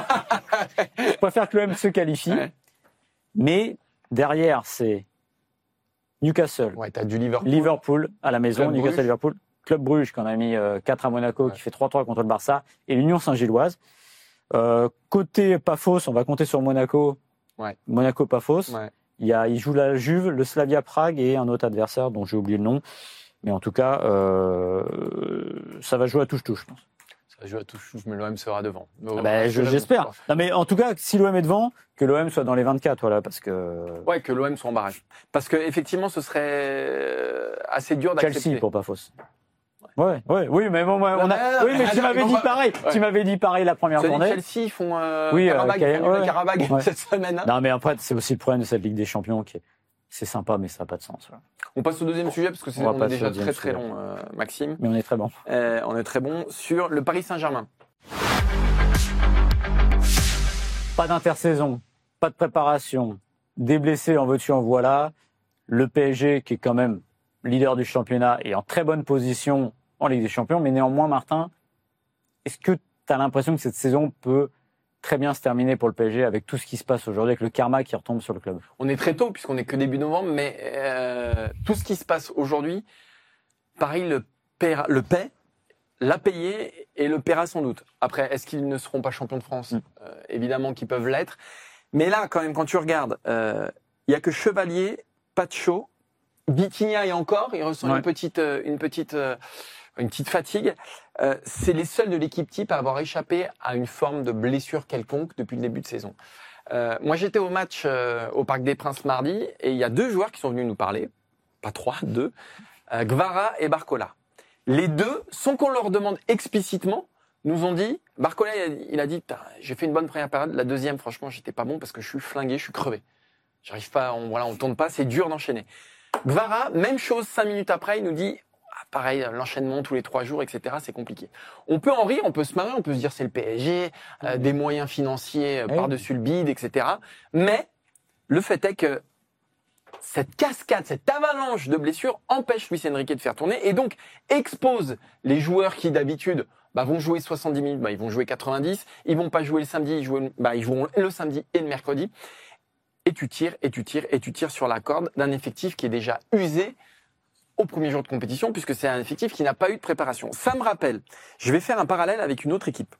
Je préfère que l'O M se qualifie. Ouais. Mais derrière, c'est Newcastle, Ouais, t'as du Liverpool. Liverpool à la maison, Club Newcastle Bruges. Liverpool, Club Bruges qu'on a mis euh, quatre à Monaco, Ouais. qui fait trois trois contre le Barça, et l'Union Saint-Gilloise. Euh, côté Paphos, on va compter sur Monaco. Ouais. Monaco-Paphos. Ouais. Il y a, il joue la Juve, le Slavia Prague et un autre adversaire dont j'ai oublié le nom. Mais en tout cas, euh, ça va jouer à touche-touche, je pense. Ça joue à tout chou, mais l'O M sera devant. Mais Ah ben, je- j'espère. Non, mais en tout cas, si l'O M est devant, que l'O M soit dans les vingt-quatre, voilà, parce que Ouais, que l'O M soit en barrage. Parce que effectivement, ce serait euh, assez dur d'accepter. Chelsea pour Paphos. Ouais, ouais, oui, mais bon, ouais, on Non, a, non, non, oui, mais mais tu attends, m'avais on dit va- pareil. Ouais. Tu m'avais dit pareil la première Tu as dit journée. Chelsea, ils font euh, Oui, euh, Karabag, Kay- ils font nul à ouais. Karabag Ouais. cette semaine. hein. Non, mais après, c'est aussi le problème de cette Ligue des Champions qui est, c'est sympa, mais ça n'a pas de sens. Voilà. On passe au deuxième sujet parce que c'est On va on est passer déjà au deuxième très très sujet. long, euh, Maxime. Mais on est très bon. Euh, on est très bon sur le Paris Saint-Germain. Pas d'intersaison, pas de préparation, des blessés en veux-tu en voilà. Le P S G qui est quand même leader du championnat et en très bonne position en Ligue des Champions, mais néanmoins, Martin, est-ce que tu as l'impression que cette saison peut très bien se terminer pour le P S G avec tout ce qui se passe aujourd'hui, avec le karma qui retombe sur le club? On est très tôt puisqu'on est que début novembre, mais euh, tout ce qui se passe aujourd'hui, Paris le, paiera- le paie, l'a payé et le paiera sans doute. Après, est-ce qu'ils ne seront pas champions de France? Mm. Euh, Évidemment qu'ils peuvent l'être. Mais là, quand même, quand tu regardes, euh, il y a que Chevalier, Pacho, Vitinha et encore, il ressent Ouais. une petite, euh, une petite, euh, une petite fatigue. Euh, c'est les seuls de l'équipe type à avoir échappé à une forme de blessure quelconque depuis le début de saison. Euh, moi, j'étais au match euh, au Parc des Princes mardi et il y a deux joueurs qui sont venus nous parler, pas trois, deux, euh, Gvara et Barcola. Les deux, sans qu'on leur demande explicitement, nous ont dit, Barcola, il a, il a dit, Putain, j'ai fait une bonne première période, la deuxième, franchement, j'étais pas bon parce que je suis flingué, je suis crevé. J'arrive pas, on, voilà, on tourne pas, c'est dur d'enchaîner. Gvara, même chose, cinq minutes après, il nous dit, ah, pareil, l'enchaînement tous les trois jours, et cetera, c'est compliqué. On peut en rire, on peut se marrer, on peut se dire c'est le P S G, euh, des moyens financiers euh, Oui. par-dessus le bide, et cetera. Mais le fait est que cette cascade, cette avalanche de blessures empêche Luis Enrique de faire tourner et donc expose les joueurs qui d'habitude bah, vont jouer soixante-dix minutes, bah, ils vont jouer quatre-vingt-dix, ils vont pas jouer le samedi, ils, jouent, bah, ils joueront le samedi et le mercredi. Et tu tires, et tu tires, et tu tires sur la corde d'un effectif qui est déjà usé au premier jour de compétition, puisque c'est un effectif qui n'a pas eu de préparation. Ça me rappelle, je vais faire un parallèle avec une autre équipe.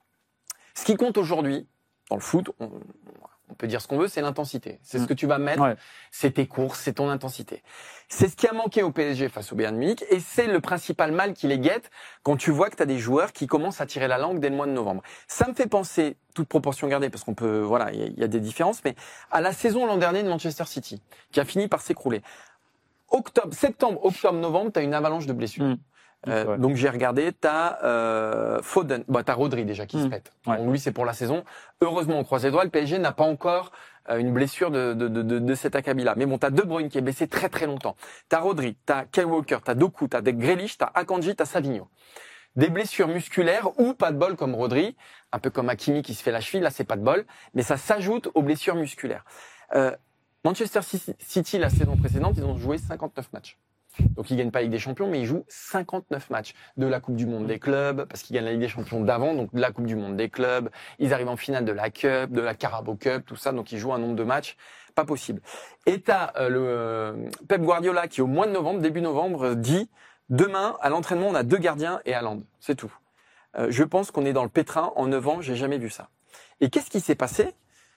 Ce qui compte aujourd'hui, dans le foot, on, on peut dire ce qu'on veut, c'est l'intensité. C'est ce que tu vas mettre, Ouais. c'est tes courses, c'est ton intensité. C'est ce qui a manqué au P S G face au Bayern Munich, et c'est le principal mal qui les guette quand tu vois que tu as des joueurs qui commencent à tirer la langue dès le mois de novembre. Ça me fait penser, toute proportion gardée, parce qu'on peut, voilà, il y, y a des différences, mais à la saison l'an dernier de Manchester City, qui a fini par s'écrouler. Octobre, septembre, octobre, novembre, tu as une avalanche de blessures. Mm. Euh, Ouais. Donc j'ai regardé, t'as euh, Foden, bah t'as Rodri déjà qui se Mm. pète. Ouais. Donc lui c'est pour la saison. Heureusement on croise les doigts, le P S G n'a pas encore euh, une blessure de, de, de, de, de cet acabit-là. Mais bon, t'as De Bruyne qui est blessé très très longtemps. T'as Rodri, t'as Kyle Walker, t'as Doku, t'as Grealish, t'as Akanji, t'as Savigno. Des blessures musculaires ou pas de bol comme Rodri, un peu comme Hakimi qui se fait la cheville, là c'est pas de bol, mais ça s'ajoute aux blessures musculaires. Euh, Manchester City la saison précédente, ils ont joué cinquante-neuf matchs. Donc ils gagnent pas la Ligue des Champions, mais ils jouent cinquante-neuf matchs de la Coupe du Monde des clubs, parce qu'ils gagnent la Ligue des Champions d'avant, donc de la Coupe du Monde des clubs. Ils arrivent en finale de la Cup, de la Carabao Cup, tout ça, donc ils jouent un nombre de matchs pas possible. Et t'as euh, le euh, Pep Guardiola qui au mois de novembre, début novembre, dit Demain, à l'entraînement, on a deux gardiens et Haaland. C'est tout. Euh, je pense qu'on est dans le pétrin. En neuf ans, j'ai jamais vu ça. Et qu'est-ce qui s'est passé?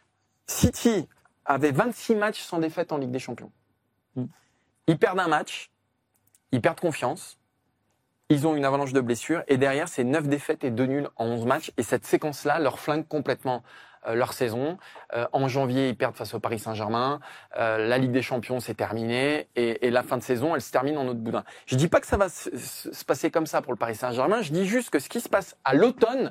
City avait vingt-six matchs sans défaite en Ligue des Champions. Mm. Ils perdent un match. Ils perdent confiance. Ils ont une avalanche de blessures. Et derrière, c'est neuf défaites et deux nuls en onze matchs. Et cette séquence-là leur flingue complètement euh, leur saison. Euh, en janvier, ils perdent face au Paris Saint-Germain. Euh, la Ligue des Champions, c'est terminé. Et, et la fin de saison, elle se termine en autre boudin. Je dis pas que ça va se, se passer comme ça pour le Paris Saint-Germain. Je dis juste que ce qui se passe à l'automne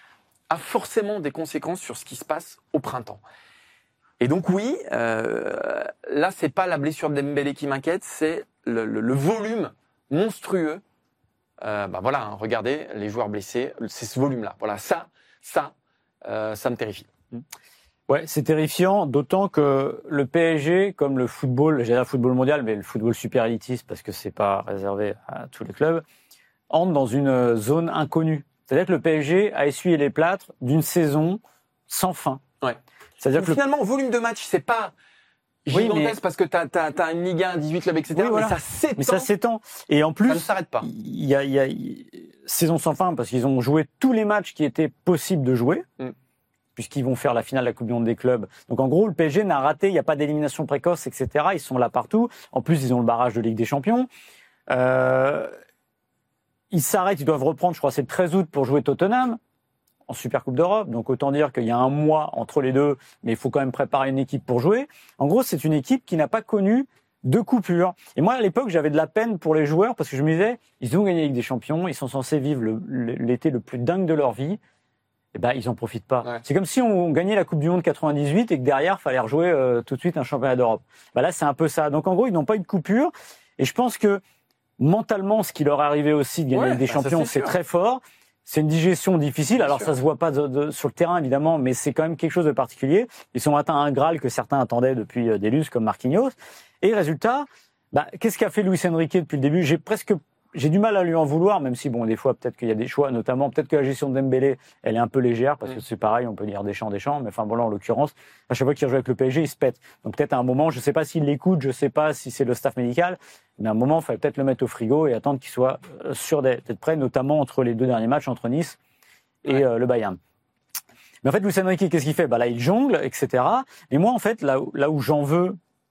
a forcément des conséquences sur ce qui se passe au printemps. Et donc oui, euh, là, c'est pas la blessure de Dembélé qui m'inquiète, c'est le, le, le volume monstrueux. Euh, bah voilà, hein, regardez les joueurs blessés, c'est ce volume-là. Voilà, ça, ça, euh, ça me terrifie. Ouais, c'est terrifiant, d'autant que le P S G, comme le football, j'ai le football mondial, mais le football super élitiste, parce que c'est pas réservé à tous les clubs, entre dans une zone inconnue. C'est-à-dire que le P S G a essuyé les plâtres d'une saison sans fin. Ouais. C'est-à-dire Donc que finalement, le volume de match, c'est pas gigantesque oui, mais... parce que t'as, t'as, t'as une Ligue un, dix-huit clubs, et cetera. Oui, voilà. Mais ça s'étend. Mais ça s'étend. Et en plus, ça ne s'arrête pas. Il y a, il y a, il... saison sans fin parce qu'ils ont joué tous les matchs qui étaient possibles de jouer, mm. puisqu'ils vont faire la finale de la Coupe du Monde des clubs. Donc en gros, le P S G n'a raté, il n'y a pas d'élimination précoce, et cetera. Ils sont là partout. En plus, ils ont le barrage de Ligue des Champions. Euh... Ils s'arrêtent, ils doivent reprendre, je crois, c'est le treize août pour jouer Tottenham en Super Coupe d'Europe. Donc autant dire qu'il y a un mois entre les deux, mais il faut quand même préparer une équipe pour jouer. En gros, c'est une équipe qui n'a pas connu de coupure. Et moi, à l'époque, j'avais de la peine pour les joueurs parce que je me disais, ils ont gagné avec des champions, ils sont censés vivre le, l'été le plus dingue de leur vie. Et ben, ils en profitent pas. Ouais. C'est comme si on gagnait la Coupe du Monde quatre-vingt-dix-huit et que derrière, fallait rejouer euh, tout de suite un championnat d'Europe. Ben là, c'est un peu ça. Donc en gros, ils n'ont pas eu de coupure. Et je pense que mentalement, ce qui leur est arrivé aussi de gagner ouais, avec des bah champions, ça, c'est, c'est très fort. C'est une digestion difficile. Bien Alors sûr. Ça se voit pas de, de, sur le terrain évidemment, mais c'est quand même quelque chose de particulier. Ils ont atteint un Graal que certains attendaient depuis euh, des lustres comme Marquinhos. Et résultat, bah, qu'est-ce qu'a fait Luis Enrique depuis le début? J'ai presque, j'ai du mal à lui en vouloir, même si bon, des fois peut-être qu'il y a des choix, notamment peut-être que la gestion de Dembélé, elle est un peu légère parce mmh. que c'est pareil, on peut dire Deschamps, Deschamps, mais enfin bon là en l'occurrence, à chaque fois qu'il rejoue avec le P S G, il se pète. Donc peut-être à un moment, je sais pas s'il l'écoute, je sais pas si c'est le staff médical. Mais à un moment, il fallait peut-être le mettre au frigo et attendre qu'il soit sûr d'être prêt, notamment entre les deux derniers matchs, entre Nice et ouais. euh, le Bayern. Mais en fait, Luis Enrique, qu'est-ce qu'il fait? Bah là, il jongle, et cetera. Et moi, en fait, là où, là où j'en veux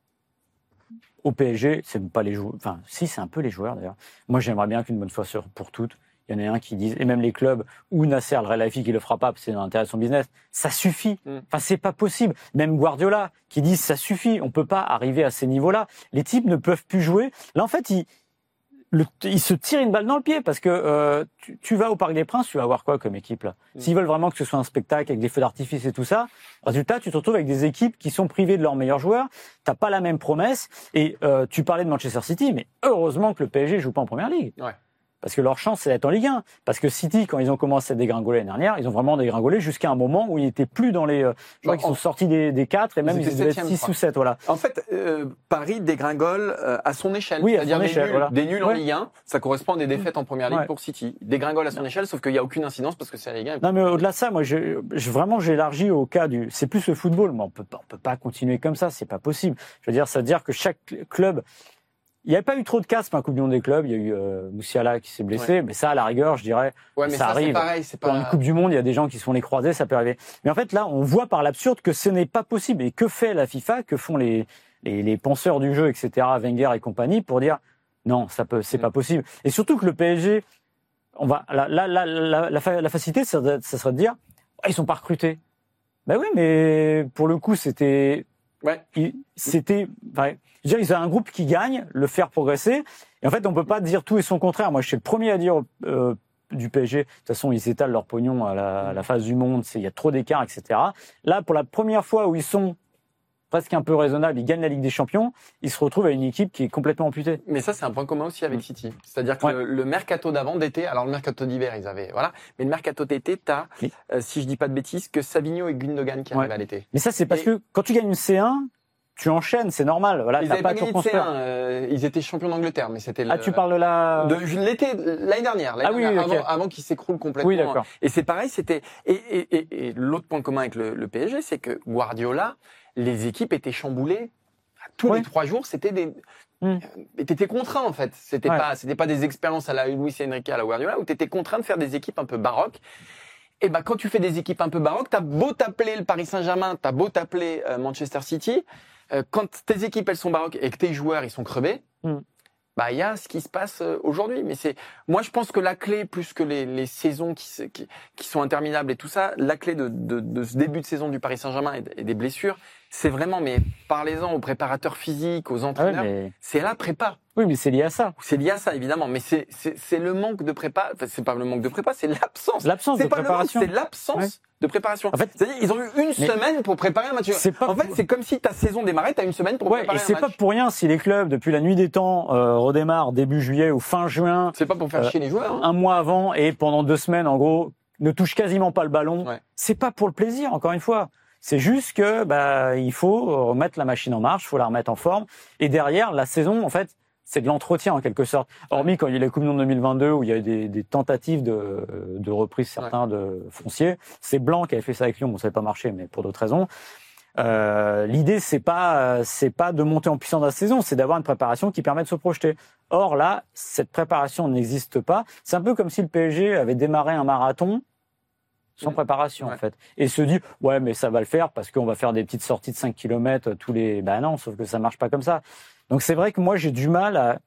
au P S G, c'est pas les joueurs. Enfin, si, c'est un peu les joueurs d'ailleurs. Moi, j'aimerais bien qu'une bonne fois pour toutes, il y en ait un qui dise, et même les clubs, ou Nasser Al-Khelaifi qui le fera pas parce que c'est dans l'intérêt de son business, ça suffit. Mm. Enfin, c'est pas possible. Même Guardiola qui dit ça suffit. On peut pas arriver à ces niveaux-là. Les types ne peuvent plus jouer. Là, en fait, ils, le, ils se tirent une balle dans le pied parce que euh, tu, tu vas au Parc des Princes, tu vas voir quoi comme équipe là? Mm. S'ils veulent vraiment que ce soit un spectacle avec des feux d'artifice et tout ça, résultat, tu te retrouves avec des équipes qui sont privées de leurs meilleurs joueurs. T'as pas la même promesse. Et euh, tu parlais de Manchester City, mais heureusement que le P S G joue pas en Première Ligue. Ouais. Parce que leur chance, c'est d'être en Ligue un. Parce que City, quand ils ont commencé à dégringoler l'année dernière, ils ont vraiment dégringolé jusqu'à un moment où ils étaient plus dans les... Euh, je crois bah, qu'ils sont sortis des, des quatre et même ils, ils devaient être six ou sept. Voilà. En fait, euh, Paris dégringole euh, à son échelle. Oui, c'est-à-dire à son des, échelle, nuls, voilà. des nuls ouais. en Ligue un, ça correspond à des défaites en Première Ligue ouais. pour City. Dégringole à son échelle, sauf qu'il n'y a aucune incidence parce que c'est la Ligue un. Non, mais au-delà de ça, moi, je, je, vraiment, j'élargis au cas du... C'est plus le football, mais on peut pas, on peut pas continuer comme ça, c'est pas possible. Je veux dire, ça veut dire que chaque club... Il n'y avait pas eu trop de casse pour la Coupe du Monde des clubs. Il y a eu euh, Moussiala qui s'est blessé, ouais. mais ça, à la rigueur, je dirais, ouais, mais ça, ça arrive. C'est pareil, c'est pas... Dans une Coupe du Monde, il y a des gens qui se font les croisés, ça peut arriver. Mais en fait, là, on voit par l'absurde que ce n'est pas possible. Et que fait la FIFA, que font les, les, les penseurs du jeu, et cetera, Wenger et compagnie, pour dire non, ça peut, c'est mmh. pas possible. Et surtout que le P S G, on va, la, la, la, la, la, la facilité, ça, ça serait de dire, oh, ils sont pas recrutés. Ben oui, mais pour le coup, c'était, ouais, il, c'était, enfin, je veux dire, ils ont un groupe qui gagne, le faire progresser. Et en fait, on peut pas dire tout et son contraire. Moi, je suis le premier à dire euh, du P S G. De toute façon, ils étalent leur pognon à la, à la face du monde. C'est, il y a trop d'écart, et cetera. Là, pour la première fois où ils sont presque un peu raisonnables, ils gagnent la Ligue des Champions, ils se retrouvent à une équipe qui est complètement amputée. Mais ça, c'est un point commun aussi avec City. C'est-à-dire que ouais. le, le mercato d'avant, d'été, alors le mercato d'hiver, ils avaient, voilà. Mais le mercato d'été, t'as, oui. euh, si je dis pas de bêtises, que Savigno et Gundogan qui arrivent ouais. à l'été. Mais ça, c'est parce et... que quand tu gagnes une C un, tu enchaînes, c'est normal. Voilà, ils t'as pas, pas gagné de C un, euh, ils étaient champions d'Angleterre, mais c'était. Le... Ah, tu parles de la. De l'été, l'année dernière, l'année ah, oui, dernière okay. avant, avant qu'ils s'écroulent complètement. Oui, d'accord. Et c'est pareil, c'était. Et, et, et, et l'autre point commun avec le, le P S G, c'est que Guardiola, les équipes étaient chamboulées à tous ouais. les trois jours, c'était des, mm. et t'étais contraint en fait. C'était ouais. pas, c'était pas des expériences à la Luis Enrique, à la Guardiola, où t'étais contraint de faire des équipes un peu baroques. Et ben quand tu fais des équipes un peu baroques, t'as beau t'appeler le Paris Saint-Germain, t'as beau t'appeler euh, Manchester City, euh, quand tes équipes elles sont baroques et que tes joueurs ils sont crevés, mm. bah il y a ce qui se passe euh, aujourd'hui. Mais c'est, moi je pense que la clé, plus que les, les saisons qui, qui, qui sont interminables et tout ça, la clé de, de, de ce début de saison du Paris Saint-Germain et, et des blessures, c'est vraiment, mais parlez-en aux préparateurs physiques, aux entraîneurs, ah ouais, mais... c'est la prépa. Oui, mais c'est lié à ça. C'est lié à ça, évidemment. Mais c'est, c'est, c'est le manque de prépa. Enfin, c'est pas le manque de prépa, c'est l'absence. L'absence c'est de pas préparation. Le manque, c'est l'absence ouais. de préparation. En fait, c'est-à-dire, ils ont eu une mais semaine pour préparer un match. C'est pas en fait, c'est comme si ta saison démarrait, t'as une semaine pour ouais, préparer un match. Et c'est pas pour rien si les clubs, depuis la nuit des temps, euh, redémarrent début juillet ou fin juin. C'est pas pour faire euh, chier les joueurs. Hein. Un mois avant et pendant deux semaines, en gros, ne touchent quasiment pas le ballon. Ouais. C'est pas pour le plaisir, encore une fois. C'est juste que, bah, il faut remettre la machine en marche, il faut la remettre en forme. Et derrière, la saison, en fait, c'est de l'entretien en quelque sorte. Hormis quand il y a eu la Coupe du Monde deux mille vingt-deux où il y a eu des, des tentatives de, de reprise certains ouais. de fonciers. C'est Blanc qui avait fait ça avec Lyon, bon ça n'avait pas marché, mais pour d'autres raisons. Euh, l'idée c'est pas c'est pas de monter en puissance dans la saison, c'est d'avoir une préparation qui permet de se projeter. Or là, cette préparation n'existe pas. C'est un peu comme si le P S G avait démarré un marathon sans mmh. préparation ouais. en fait, et se dit ouais mais ça va le faire parce qu'on va faire des petites sorties de cinq kilomètres tous les. Ben non, sauf que ça marche pas comme ça. Donc c'est vrai que moi j'ai du mal à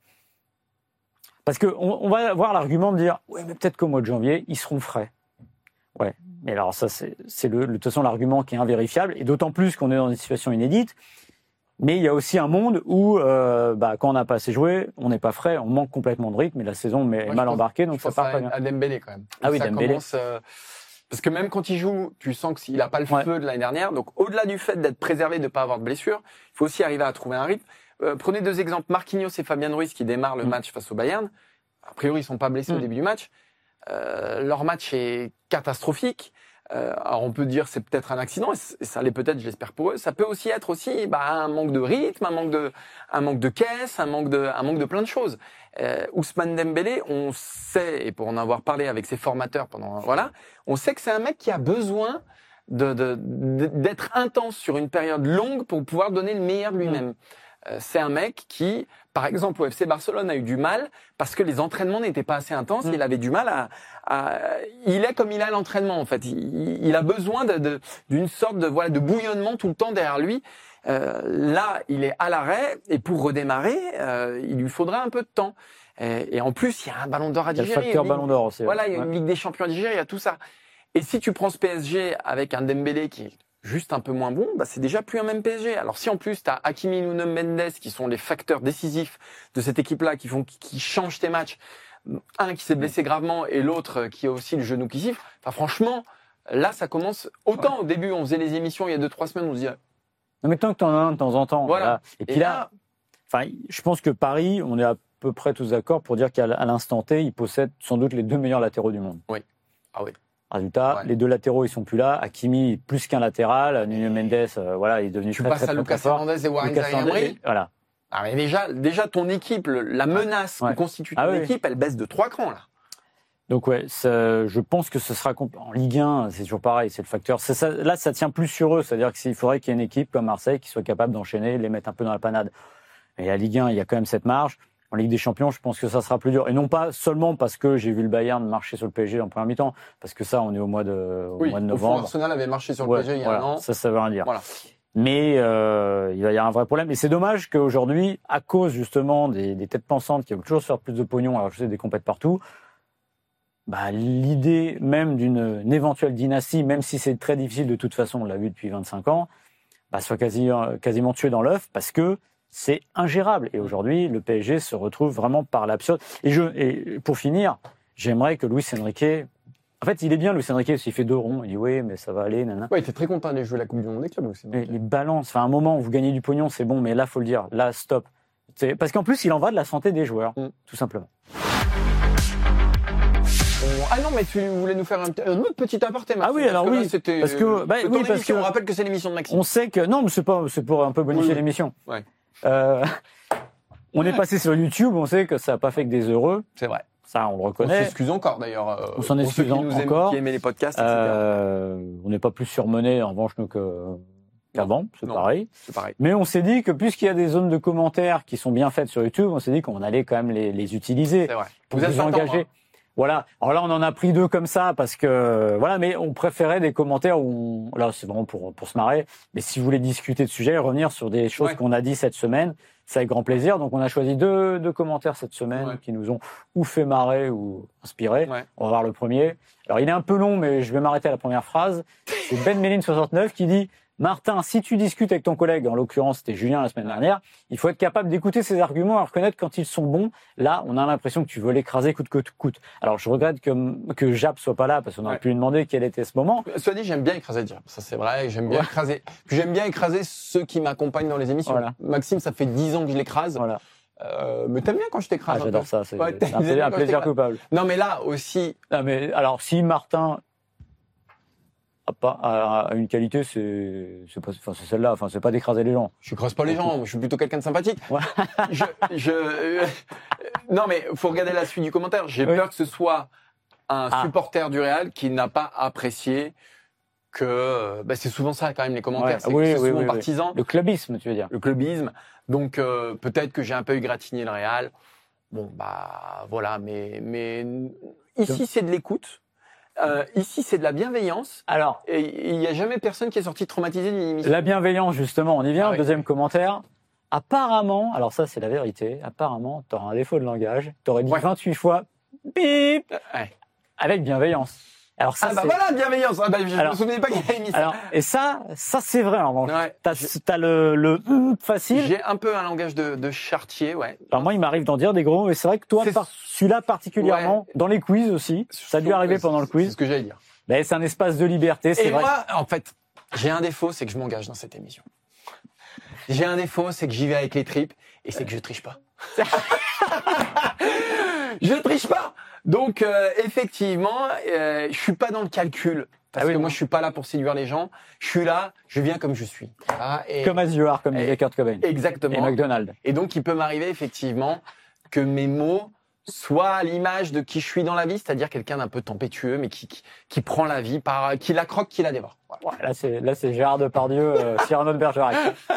parce que on, on va avoir l'argument de dire ouais mais peut-être qu'au mois de janvier ils seront frais. Ouais, mais alors ça c'est c'est le de toute façon l'argument qui est invérifiable et d'autant plus qu'on est dans une situation inédite. Mais il y a aussi un monde où euh, bah quand on n'a pas assez joué, on n'est pas frais, on manque complètement de rythme et la saison est moi, mal pense, embarquée donc ça part à, pas bien. À Dembélé quand même. Ah oui, ça Dembélé. Commence, euh... Parce que même quand il joue, tu sens qu'il a pas le feu ouais. de l'année dernière. Donc au-delà du fait d'être préservé, de pas avoir de blessure, il faut aussi arriver à trouver un rythme. Euh, prenez deux exemples, Marquinhos et Fabien Ruiz qui démarrent le mmh. match face au Bayern. A priori, ils sont pas blessés mmh. au début du match. Euh, leur match est catastrophique. Euh, alors on peut dire c'est peut-être un accident et ça l'est peut-être, je l'espère pour eux. Ça peut aussi être aussi bah, un manque de rythme, un manque de, un manque de caisse, un manque de, un manque de plein de choses. Euh, Ousmane Dembélé, on sait et pour en avoir parlé avec ses formateurs pendant voilà, on sait que c'est un mec qui a besoin de, de, de d'être intense sur une période longue pour pouvoir donner le meilleur de lui-même. Mmh. Euh, c'est un mec qui, par exemple, au F C Barcelone a eu du mal parce que les entraînements n'étaient pas assez intenses. Mmh. Il avait du mal à, à, il est comme il est à l'entraînement en fait. Il, il a besoin de, de, d'une sorte de voilà de bouillonnement tout le temps derrière lui. Euh, là, il est à l'arrêt et pour redémarrer, euh, il lui faudra un peu de temps. Et, et en plus, il y a un Ballon d'Or à digérer. Il y a le facteur Ballon d'Or aussi. Voilà, il y a ouais. une Ligue des Champions à digérer, il y a tout ça. Et si tu prends ce P S G avec un Dembélé qui est juste un peu moins bon, bah c'est déjà plus un même P S G. Alors si en plus t'as Hakimi, Nuno Mendes qui sont les facteurs décisifs de cette équipe-là, qui font qui changent tes matchs, un qui s'est blessé gravement et l'autre qui a aussi le genou qui siffle. Enfin franchement, là ça commence. Autant ouais. au début on faisait les émissions il y a deux trois semaines, on se disait. Non mais tant que t'en as un de temps en temps. Voilà. Voilà. Et puis et là, enfin là, je pense que Paris, on est à peu près tous d'accord pour dire qu'à l'instant T, il possède sans doute les deux meilleurs latéraux du monde. Oui. Ah oui. Résultat, ouais. les deux latéraux ils sont plus là. Hakimi plus qu'un latéral, Nuno Mendes, euh, voilà, il est devenu tu très passes très, à très, Lucas très fort. Hernandez et Warren Zaïre-Emery. Voilà. Ah mais déjà, déjà ton équipe, le, la menace ouais. que constitue ton ah, oui. équipe, elle baisse de trois crans là. Donc ouais, ça, je pense que ce sera en Ligue un, c'est toujours pareil, c'est le facteur. C'est ça, là, ça tient plus sur eux, c'est-à-dire qu'il faudrait qu'il y ait une équipe comme Marseille qui soit capable d'enchaîner, les mettre un peu dans la panade. Et à Ligue un, il y a quand même cette marge. En Ligue des Champions, je pense que ça sera plus dur. Et non pas seulement parce que j'ai vu le Bayern marcher sur le P S G en première mi-temps, parce que ça, on est au mois de, au oui, mois de novembre. Au fond, Arsenal avait marché sur le ouais, P S G il y a voilà, un an. Ça, ça veut rien dire. Voilà. Mais euh, il va y avoir un vrai problème. Et c'est dommage qu'aujourd'hui, à cause justement des, des têtes pensantes qui veulent toujours se faire plus de pognon, alors je sais des compètes partout, bah, l'idée même d'une une éventuelle dynastie, même si c'est très difficile de toute façon, on l'a vu depuis vingt-cinq ans, bah, soit quasi, quasiment tuée dans l'œuf parce que c'est ingérable. Et aujourd'hui, le P S G se retrouve vraiment par l'absurde. Et, je, et pour finir, j'aimerais que Luis Enrique... En fait, il est bien, Luis Enrique, s'il fait deux ronds. Il dit, oui, mais ça va aller, nanana. Ouais, il était très content d'aller jouer la Coupe du Monde des clubs aussi. Mais les balances, enfin, à un moment où vous gagnez du pognon, c'est bon, mais là, faut le dire. Là, stop. C'est, parce qu'en plus, il en va de la santé des joueurs, mm. tout simplement. Ah non, mais tu voulais nous faire un, un autre petit aparté, Maxime. Ah oui, alors parce oui, là, c'était, parce que, bah, oui, parce que on rappelle que c'est l'émission de Maxime. On sait que, non, mais c'est pas, c'est pour un peu bonifier oui, l'émission. Ouais. Euh, on est passé sur YouTube, on sait que ça n'a pas fait que des heureux. C'est vrai. Ça, on le reconnaît. On s'excuse encore, d'ailleurs. Euh, on s'en excuse pour ceux qui nous encore. Aiment, qui aimaient les podcasts, et cetera. Euh, on n'est pas plus surmené, en revanche, nous, que, qu'avant, c'est Non. pareil. C'est pareil. Mais on s'est dit que puisqu'il y a des zones de commentaires qui sont bien faites sur YouTube, on s'est dit qu'on allait quand même les, les utiliser. C'est vrai. Pour Vous êtes vous engager. hein. Voilà. Alors là, on en a pris deux comme ça parce que voilà, mais on préférait des commentaires où on... là, c'est vraiment pour pour se marrer. Mais si vous voulez discuter de sujets, revenir sur des choses Ouais. qu'on a dit cette semaine, c'est avec grand plaisir. Donc, on a choisi deux deux commentaires cette semaine Ouais. qui nous ont ou fait marrer ou inspiré. Ouais. On va voir le premier. Alors, il est un peu long, mais je vais m'arrêter à la première phrase. C'est Ben Méline soixante-neuf qui dit: Martin, si tu discutes avec ton collègue, en l'occurrence c'était Julien la semaine dernière, il faut être capable d'écouter ses arguments et reconnaître quand ils sont bons. Là, on a l'impression que tu veux l'écraser coûte que coûte. Alors je regrette que que Jap soit pas là parce qu'on aurait Ouais. pu lui demander quel était ce moment. Soit dit, j'aime bien écraser Jap. Ça, c'est vrai. J'aime bien Ouais. écraser. Puis j'aime bien écraser ceux qui m'accompagnent dans les émissions. Voilà. Maxime, ça fait dix ans que je l'écrase. Voilà. Euh, mais t'aimes bien quand je Ah, t'écrase. un j'adore peu. ça. C'est Ouais, c'est un, t'aimes plaisir- bien un quand plaisir je t'écrase. coupable. Non, mais là aussi, Ah, mais alors si Martin a pas a une qualité, c'est c'est pas enfin c'est celle-là. Enfin c'est pas d'écraser les gens. je écrase pas les gens. Je suis plutôt quelqu'un de sympathique. Ouais. je, je, euh, non, mais faut regarder la suite du commentaire. J'ai Oui. peur que ce soit un Ah. supporter du Real qui n'a pas apprécié que, euh, bah, c'est souvent ça quand même les commentaires. Ouais. C'est Oui, c'est oui, souvent oui, oui. partisan. Le clubisme, tu veux dire. Le clubisme. Donc euh, peut-être que j'ai un peu égratigné le Real. Bon bah voilà, mais mais ici c'est de l'écoute. Euh, ici c'est de la bienveillance. Alors Et il n'y a jamais personne qui est sorti traumatisé d'une émission. la bienveillance, justement, on y vient. Ah oui. Deuxième commentaire. Apparemment, alors ça c'est la vérité, apparemment, tu auras un défaut de langage. Tu aurais dit Ouais. vingt-huit fois bip Ouais. avec bienveillance. Alors ça Ah bah c'est... voilà, bienveillance. Ah bah, je Alors- me souvenais pas qu'il y avait mis ça. Alors, et ça, ça c'est vrai en revanche. Ouais. T'as, t'as le, le hum facile. J'ai un peu un langage de, de chartier, ouais. Alors moi, il m'arrive d'en dire des gros, mais c'est vrai que toi, C'est- par- celui-là particulièrement, dans les quiz aussi, ça a dû arriver pendant le C'est quiz. ce que j'allais dire. Mais c'est un espace de liberté, c'est Et vrai. moi, en fait, j'ai un défaut, c'est que je m'engage dans cette émission. J'ai un défaut, c'est que j'y vais avec les tripes, et c'est que je triche pas. Je triche pas. Donc euh, effectivement, euh, je suis pas dans le calcul. Parce Ah oui, que non. moi, je suis pas là pour séduire les gens. Je suis là, je viens comme je suis. Voilà, et Comme as you are, comme et- disait Kurt Cobain. exactement. Et McDonald's. Et donc, il peut m'arriver effectivement que mes mots soient à l'image de qui je suis dans la vie, c'est-à-dire quelqu'un d'un peu tempétueux, mais qui, qui, qui prend la vie par, qui la croque, qui la dévore. Voilà. Ouais, là, c'est, là, c'est Gérard Depardieu, euh, Cyrano de Bergerac.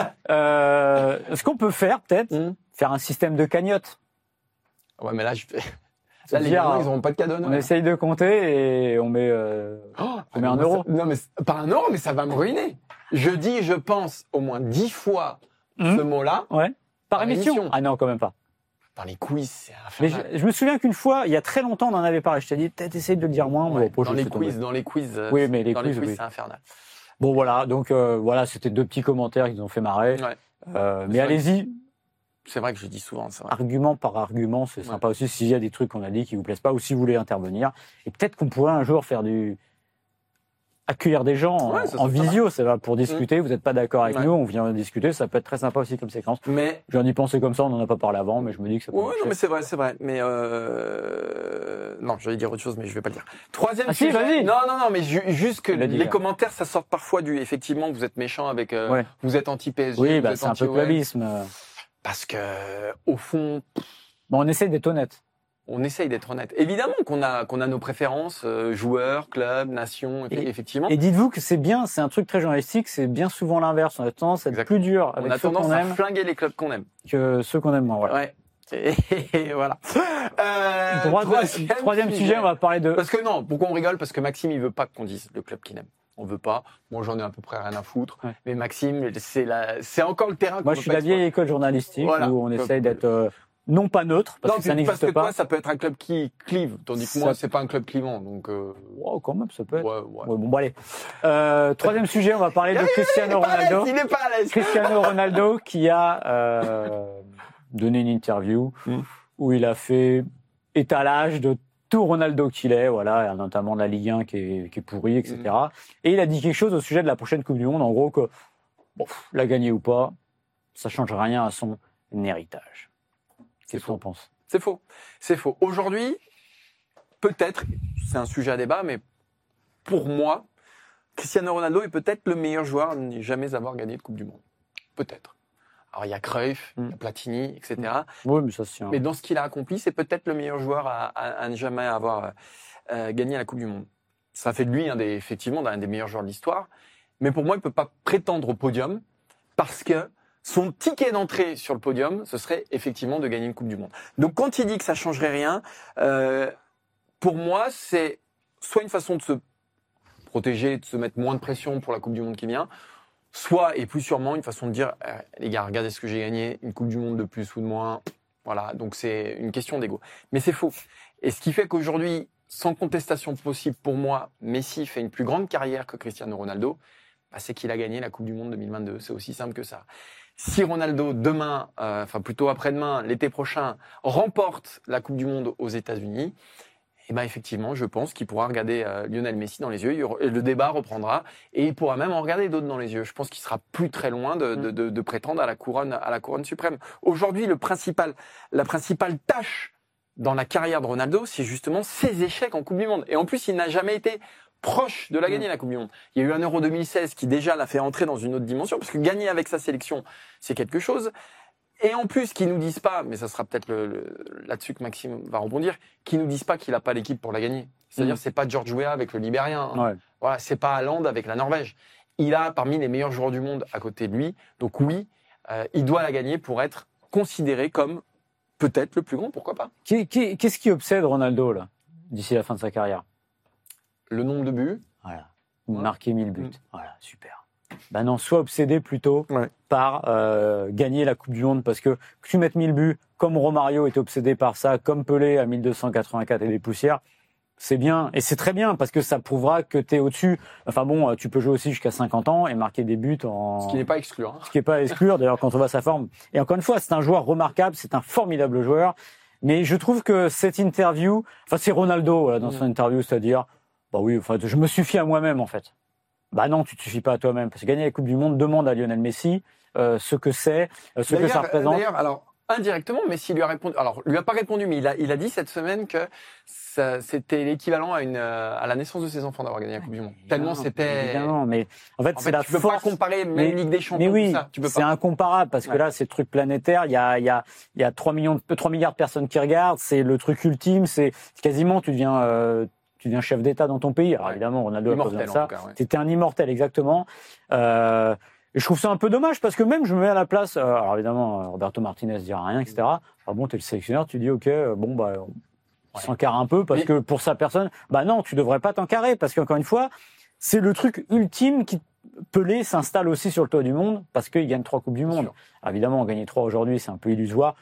Euh, ce qu'on peut faire, peut-être, Mmh. faire un système de cagnotte. Ouais, mais là, je fais. C'est Là, les dire, gamins, euh, ils auront pas de cadeau. On non essaye de compter et on met, euh, Oh, on met un moi, euro. ça- non, mais c'est- pas un euro, mais ça va me ruiner. Je dis, je pense au moins dix fois Mmh. ce mot-là. ouais. Par, Par émission. émission. Ah non, quand même pas. Dans les quiz, c'est Mais infernal. je, je me souviens qu'une fois, il y a très longtemps, on en avait parlé. Je t'ai dit, peut-être essaye de le dire moins. Ouais, Bon, après, dans je les fais tomber. quiz, dans les quiz. euh, Oui, mais les dans quiz, les quiz, oui. c'est infernal. Bon, voilà. Donc, euh, voilà, c'était deux petits commentaires qui nous ont fait marrer. Ouais. Euh, mais C'est vrai. allez-y, C'est vrai que je dis souvent, c'est vrai. argument par argument, c'est Ouais. sympa aussi. S'il y a des trucs qu'on a dit qui vous plaisent pas ou si vous voulez intervenir. Et peut-être qu'on pourrait un jour faire du, accueillir des gens en, Ouais, ça en serait visio, ça va, pour discuter. Vous n'êtes pas d'accord avec Ouais. nous, on vient discuter. Ça peut être très sympa aussi comme séquence. Mais Je viens d'y penser comme ça, on n'en a pas parlé avant, mais je me dis que ça peut oui, marcher. non, mais c'est vrai, c'est vrai. Mais euh... non, j'allais dire autre chose, mais je vais pas le dire. Troisième Ah si, sujet. vas-y. Non, non, non, mais ju- juste que Il a dit, les là. commentaires, ça sort parfois du. Effectivement, vous êtes méchant avec. euh, Ouais. Vous êtes anti-P S G. Oui, vous bah, êtes c'est un peu anti-O M. clubisme. Parce que au fond, Bon, on essaie d'être honnête. on essaye d'être honnête. Évidemment qu'on a qu'on a nos préférences, euh, joueurs, clubs, nations, Et- effectivement. Et dites-vous que c'est bien, c'est un truc très journalistique, c'est bien souvent l'inverse. On a tendance à être Exact. plus dur On avec a ceux tendance qu'on à aime flinguer les clubs qu'on aime. que ceux qu'on aime moins. Voilà. Ouais. Et, et voilà. Euh, Droit- troisième, troisième sujet, on va parler de... Parce que non, pourquoi on rigole? Parce que Maxime, il veut pas qu'on dise le club qu'il aime. On veut pas. Moi, j'en ai à peu près rien à foutre. Ouais. Mais Maxime, c'est la, c'est encore le terrain. qu'on Moi, veut je suis pas la vieille exploiter. école journalistique Voilà. où on essaye d'être euh, non pas neutre, parce Non, que ça puis parce n'existe que pas. toi, ça peut être un club qui clive, tandis que Ça- moi, c'est pas un club clivant. Donc, euh, Wow, quand même, ça peut être. ouais, ouais. Ouais, bon, bon, allez. Euh, troisième sujet, on va parler de Cristiano Il est pas à l'aise, Ronaldo. il est pas à l'aise. Cristiano Ronaldo qui a euh, donné une interview Mm. où il a fait étalage de tout Ronaldo qu'il est, voilà, notamment de la Ligue un qui est, qui est pourrie, et cetera. Et il a dit quelque chose au sujet de la prochaine Coupe du Monde, en gros que, bon, pff, la gagner ou pas, ça change rien à son héritage. Qu'est-ce qu'on pense? C'est faux. C'est faux. Aujourd'hui, peut-être, c'est un sujet à débat, mais pour moi, Cristiano Ronaldo est peut-être le meilleur joueur à ne jamais avoir gagné de Coupe du Monde. Peut-être. Alors, il y a Cruyff, il y a Platini, et cetera. Oui, mais ça, c'est un... Mais dans ce qu'il a accompli, c'est peut-être le meilleur joueur à, à- à ne jamais avoir euh, gagné la Coupe du Monde. Ça fait de lui un des, effectivement, un des meilleurs joueurs de l'histoire. mais pour moi, il peut pas prétendre au podium parce que son ticket d'entrée sur le podium, ce serait effectivement de gagner une Coupe du Monde. Donc, quand il dit que ça changerait rien, euh, pour moi, c'est soit une façon de se protéger, de se mettre moins de pression pour la Coupe du Monde qui vient, soit, et plus sûrement, une façon de dire, eh, les gars, regardez ce que j'ai gagné, une Coupe du Monde de plus ou de moins. Voilà, donc c'est une question d'ego. Mais c'est faux. Et ce qui fait qu'aujourd'hui, sans contestation possible pour moi, Messi fait une plus grande carrière que Cristiano Ronaldo, bah, c'est qu'il a gagné la Coupe du Monde deux mille vingt-deux. C'est aussi simple que ça. Si Ronaldo, demain, euh, enfin plutôt après-demain, l'été prochain, remporte la Coupe du Monde aux États-Unis, eh ben effectivement, je pense qu'il pourra regarder euh, Lionel Messi dans les yeux. Et le débat reprendra et il pourra même en regarder d'autres dans les yeux. Je pense qu'il sera plus très loin de, de, de, de prétendre à la couronne, à la couronne suprême. Aujourd'hui, le principal, la principale tâche dans la carrière de Ronaldo, c'est justement ses échecs en Coupe du Monde. Et en plus, il n'a jamais été proche de la gagner, la Coupe du Monde. Il y a eu un Euro deux mille seize qui déjà l'a fait entrer dans une autre dimension, parce que gagner avec sa sélection, c'est quelque chose. Et en plus, qu'ils nous disent pas, mais ça sera peut-être le, le, là-dessus que Maxime va rebondir, qu'ils nous disent pas qu'il a pas l'équipe pour la gagner. C'est-à-dire, mmh. c'est pas George Weah avec le Libérien. Hein. Ouais. Voilà, c'est pas Haaland avec la Norvège. Il a parmi les meilleurs joueurs du monde à côté de lui. Donc oui, euh, il doit la gagner pour être considéré comme peut-être le plus grand, pourquoi pas. Qui, qui, qu'est-ce qui obsède Ronaldo, là, d'ici la fin de sa carrière? Le nombre de buts. Voilà. Marquer mille buts. Mmh. Voilà, super. Ben non, sois obsédé plutôt ouais. par euh, gagner la Coupe du Monde, parce que que tu mettes mille buts, comme Romario était obsédé par ça, comme Pelé à mille deux cent quatre-vingt-quatre et des poussières, c'est bien. Et c'est très bien, parce que ça prouvera que tu es au-dessus. Enfin bon, tu peux jouer aussi jusqu'à cinquante ans et marquer des buts en... Ce qui n'est pas exclu. Hein. Ce qui n'est pas exclu, d'ailleurs, quand on voit sa forme. Et encore une fois, c'est un joueur remarquable, c'est un formidable joueur. Mais je trouve que cette interview... Enfin, c'est Ronaldo, voilà, dans mmh. son interview, c'est-à-dire... Bah oui, enfin, je me suffis à moi-même, en fait. Bah non, tu te suffis pas à toi-même, parce que gagner la Coupe du Monde demande à Lionel Messi euh, ce que c'est, euh, ce que ça représente. D'ailleurs, alors indirectement, Messi lui a répondu. Alors, lui a pas répondu, mais il a, il a dit cette semaine que ça, c'était l'équivalent à une, à la naissance de ses enfants d'avoir gagné la Coupe du Monde. Tellement c'était. Évidemment, mais en fait, en c'est fait, la tu peux force. pas comparer même mais, Ligue des Champions. Mais oui, tout ça. Tu peux pas. C'est incomparable, parce que ouais. là, c'est le truc planétaire. Il y a, il y a, il y a trois millions, trois milliards de personnes qui regardent. C'est le truc ultime. C'est quasiment, tu deviens. Euh, Tu deviens chef d'État dans ton pays. Alors ouais. évidemment, Ronaldo a pas besoin de ça. Ouais. T'étais un immortel, exactement. Euh, et je trouve ça un peu dommage, parce que même je me mets à la place. Euh, alors évidemment, Roberto Martinez dira rien, et cetera. Alors bon, t'es le sélectionneur, tu dis ok, bon bah, on ouais. s'encarre un peu, parce Mais... que pour sa personne, bah non, tu devrais pas t'encarrer, parce qu'encore une fois, c'est le truc ultime qui Pelé s'installe aussi sur le toit du monde, parce qu'il gagne trois coupes du monde. Alors, évidemment, gagner trois aujourd'hui, c'est un peu illusoire,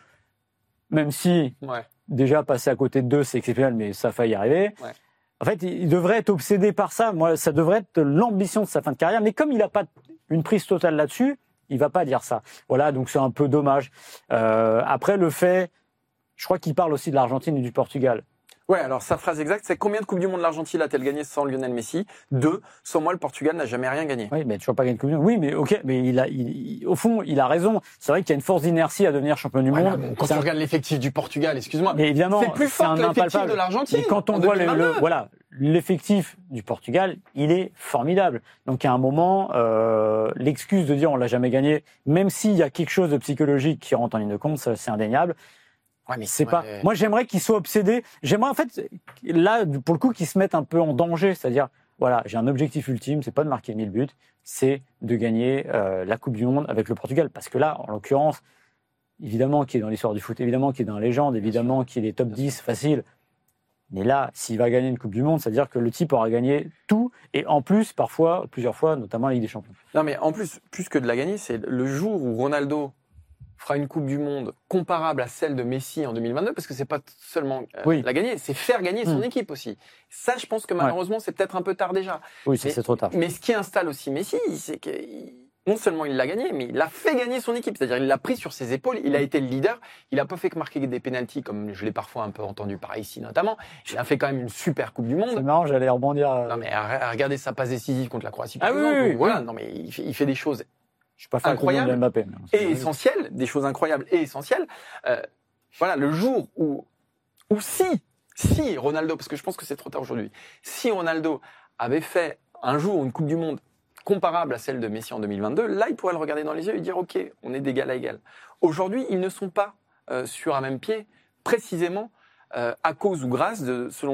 même si ouais. déjà passer à côté de deux, c'est exceptionnel, mais ça faille y arriver. Ouais. En fait, il devrait être obsédé par ça. Moi, ça devrait être l'ambition de sa fin de carrière. Mais comme il n'a pas une prise totale là-dessus, il va pas dire ça. Voilà, donc c'est un peu dommage. Euh, après, le fait, je crois qu'il parle aussi de l'Argentine et du Portugal. Ouais, alors sa phrase exacte, c'est combien de Coupes du Monde l'Argentine a-t-elle gagné sans Lionel Messi? Deux. Sans moi, le Portugal n'a jamais rien gagné. Oui, mais toujours pas gagné de Coupe du Monde. Oui, mais ok, mais il a, il, il, au fond, il a raison. C'est vrai qu'il y a une force d'inertie à devenir champion du ouais, monde. Bon, quand tu un... regardes l'effectif du Portugal, excuse-moi, mais évidemment, c'est plus fort que l'effectif de l'Argentine. Mais quand on voit le, le, voilà, l'effectif du Portugal, il est formidable. Donc à un moment, euh, l'excuse de dire on l'a jamais gagné, même s'il y a quelque chose de psychologique qui rentre en ligne de compte, ça, c'est indéniable. Ouais, mais c'est ouais. pas. Moi, j'aimerais qu'ils soient obsédés. J'aimerais en fait, là, pour le coup, qu'ils se mettent un peu en danger. C'est-à-dire, voilà, j'ai un objectif ultime, c'est pas de marquer mille buts, c'est de gagner euh, la Coupe du Monde avec le Portugal. Parce que là, en l'occurrence, évidemment, qui est dans l'histoire du foot, évidemment, qui est dans la légende, évidemment, qui est les top dix facile. Mais là, s'il va gagner une Coupe du Monde, c'est-à-dire que le type aura gagné tout, et en plus, parfois, plusieurs fois, notamment la Ligue des Champions. Non, mais en plus, plus que de la gagner, c'est le jour où Ronaldo fera une Coupe du Monde comparable à celle de Messi en deux mille vingt-deux, parce que c'est pas seulement euh, oui. la gagner, c'est faire gagner son mmh. équipe aussi. Ça, je pense que malheureusement, ouais. c'est peut-être un peu tard déjà. Oui, mais, c'est trop tard. Mais ce qui installe aussi Messi, c'est que non seulement il l'a gagné, mais il a fait gagner son équipe. C'est-à-dire, il l'a pris sur ses épaules, il a été le leader. Il a pas fait que marquer des pénaltys, comme je l'ai parfois un peu entendu par ici notamment. Il a fait quand même une super Coupe du Monde. C'est marrant, j'allais rebondir. Non, mais regardez sa passe décisive contre la Croatie, par ah, exemple. Oui, oui, voilà, oui. non, mais il fait, il fait des choses je suis pas fan incroyable de Mbappé, mais et essentiel, des choses incroyables et essentielles. Euh, voilà, le jour où, où si, si Ronaldo, parce que je pense que c'est trop tard aujourd'hui, si Ronaldo avait fait un jour une Coupe du Monde comparable à celle de Messi en deux mille vingt-deux, là, il pourrait le regarder dans les yeux et dire, OK, on est d'égal à égal. Aujourd'hui, ils ne sont pas euh, sur un même pied, précisément euh, à cause ou grâce de, selon de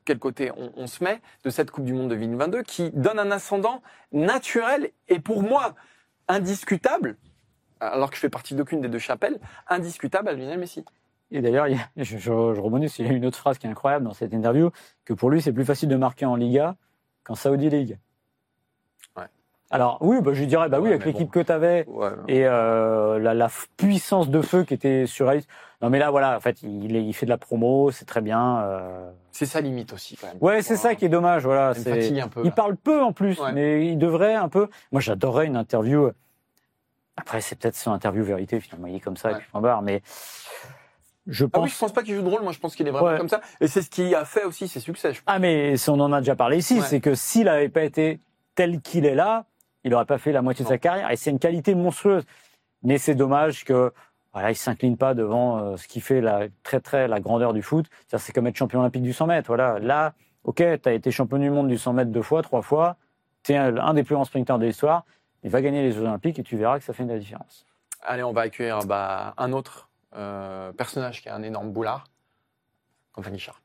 quel côté on, on se met de cette Coupe du Monde de deux mille vingt-deux qui donne un ascendant naturel et pour moi indiscutable, alors que je fais partie d'aucune des deux chapelles, indiscutable à Lionel Messi. Et d'ailleurs, il y a, je, je, je rebondis, il y a une autre phrase qui est incroyable dans cette interview, que pour lui, c'est plus facile de marquer en Liga qu'en Saudi League. Ouais. Alors oui, bah, je dirais, bah oui, Ouais, avec mais l'équipe bon. que tu avais Ouais. et euh, la, la puissance de feu qui était surréaliste. Non mais là, voilà, en fait, il, il fait de la promo, c'est très bien. Euh... C'est sa limite aussi quand même. Ouais, c'est ça qui est dommage. Voilà, Ça me c'est. fatigue un peu, Il là. parle peu en plus, Ouais. mais il devrait un peu. Moi, j'adorerais une interview. Après, c'est peut-être son interview vérité. Finalement, il est comme ça, Ouais. et puis point barre. Mais je Ah pense. oui, je pense pas qu'il joue de rôle. Moi, je pense qu'il est vraiment Ouais. comme ça. Et c'est ce qui a fait aussi ses succès. Je pense. Ah mais si on en a déjà parlé ici, Ouais. c'est que s'il avait pas été tel qu'il est là, il aurait pas fait la moitié de Non. sa carrière. Et c'est une qualité monstrueuse. Mais c'est dommage que voilà, il s'incline pas devant euh, ce qui fait la très très la grandeur du foot. C'est-à-dire, c'est comme être champion olympique du cent mètres. Voilà, là, ok, t'as été champion du monde du cent mètres deux fois, trois fois. T'es un, un des plus grands sprinteurs de l'histoire. Il va gagner les Jeux Olympiques et tu verras que ça fait une différence. Allez, on va accueillir bah, un autre euh, personnage qui a un énorme boulard, Anthony Charr.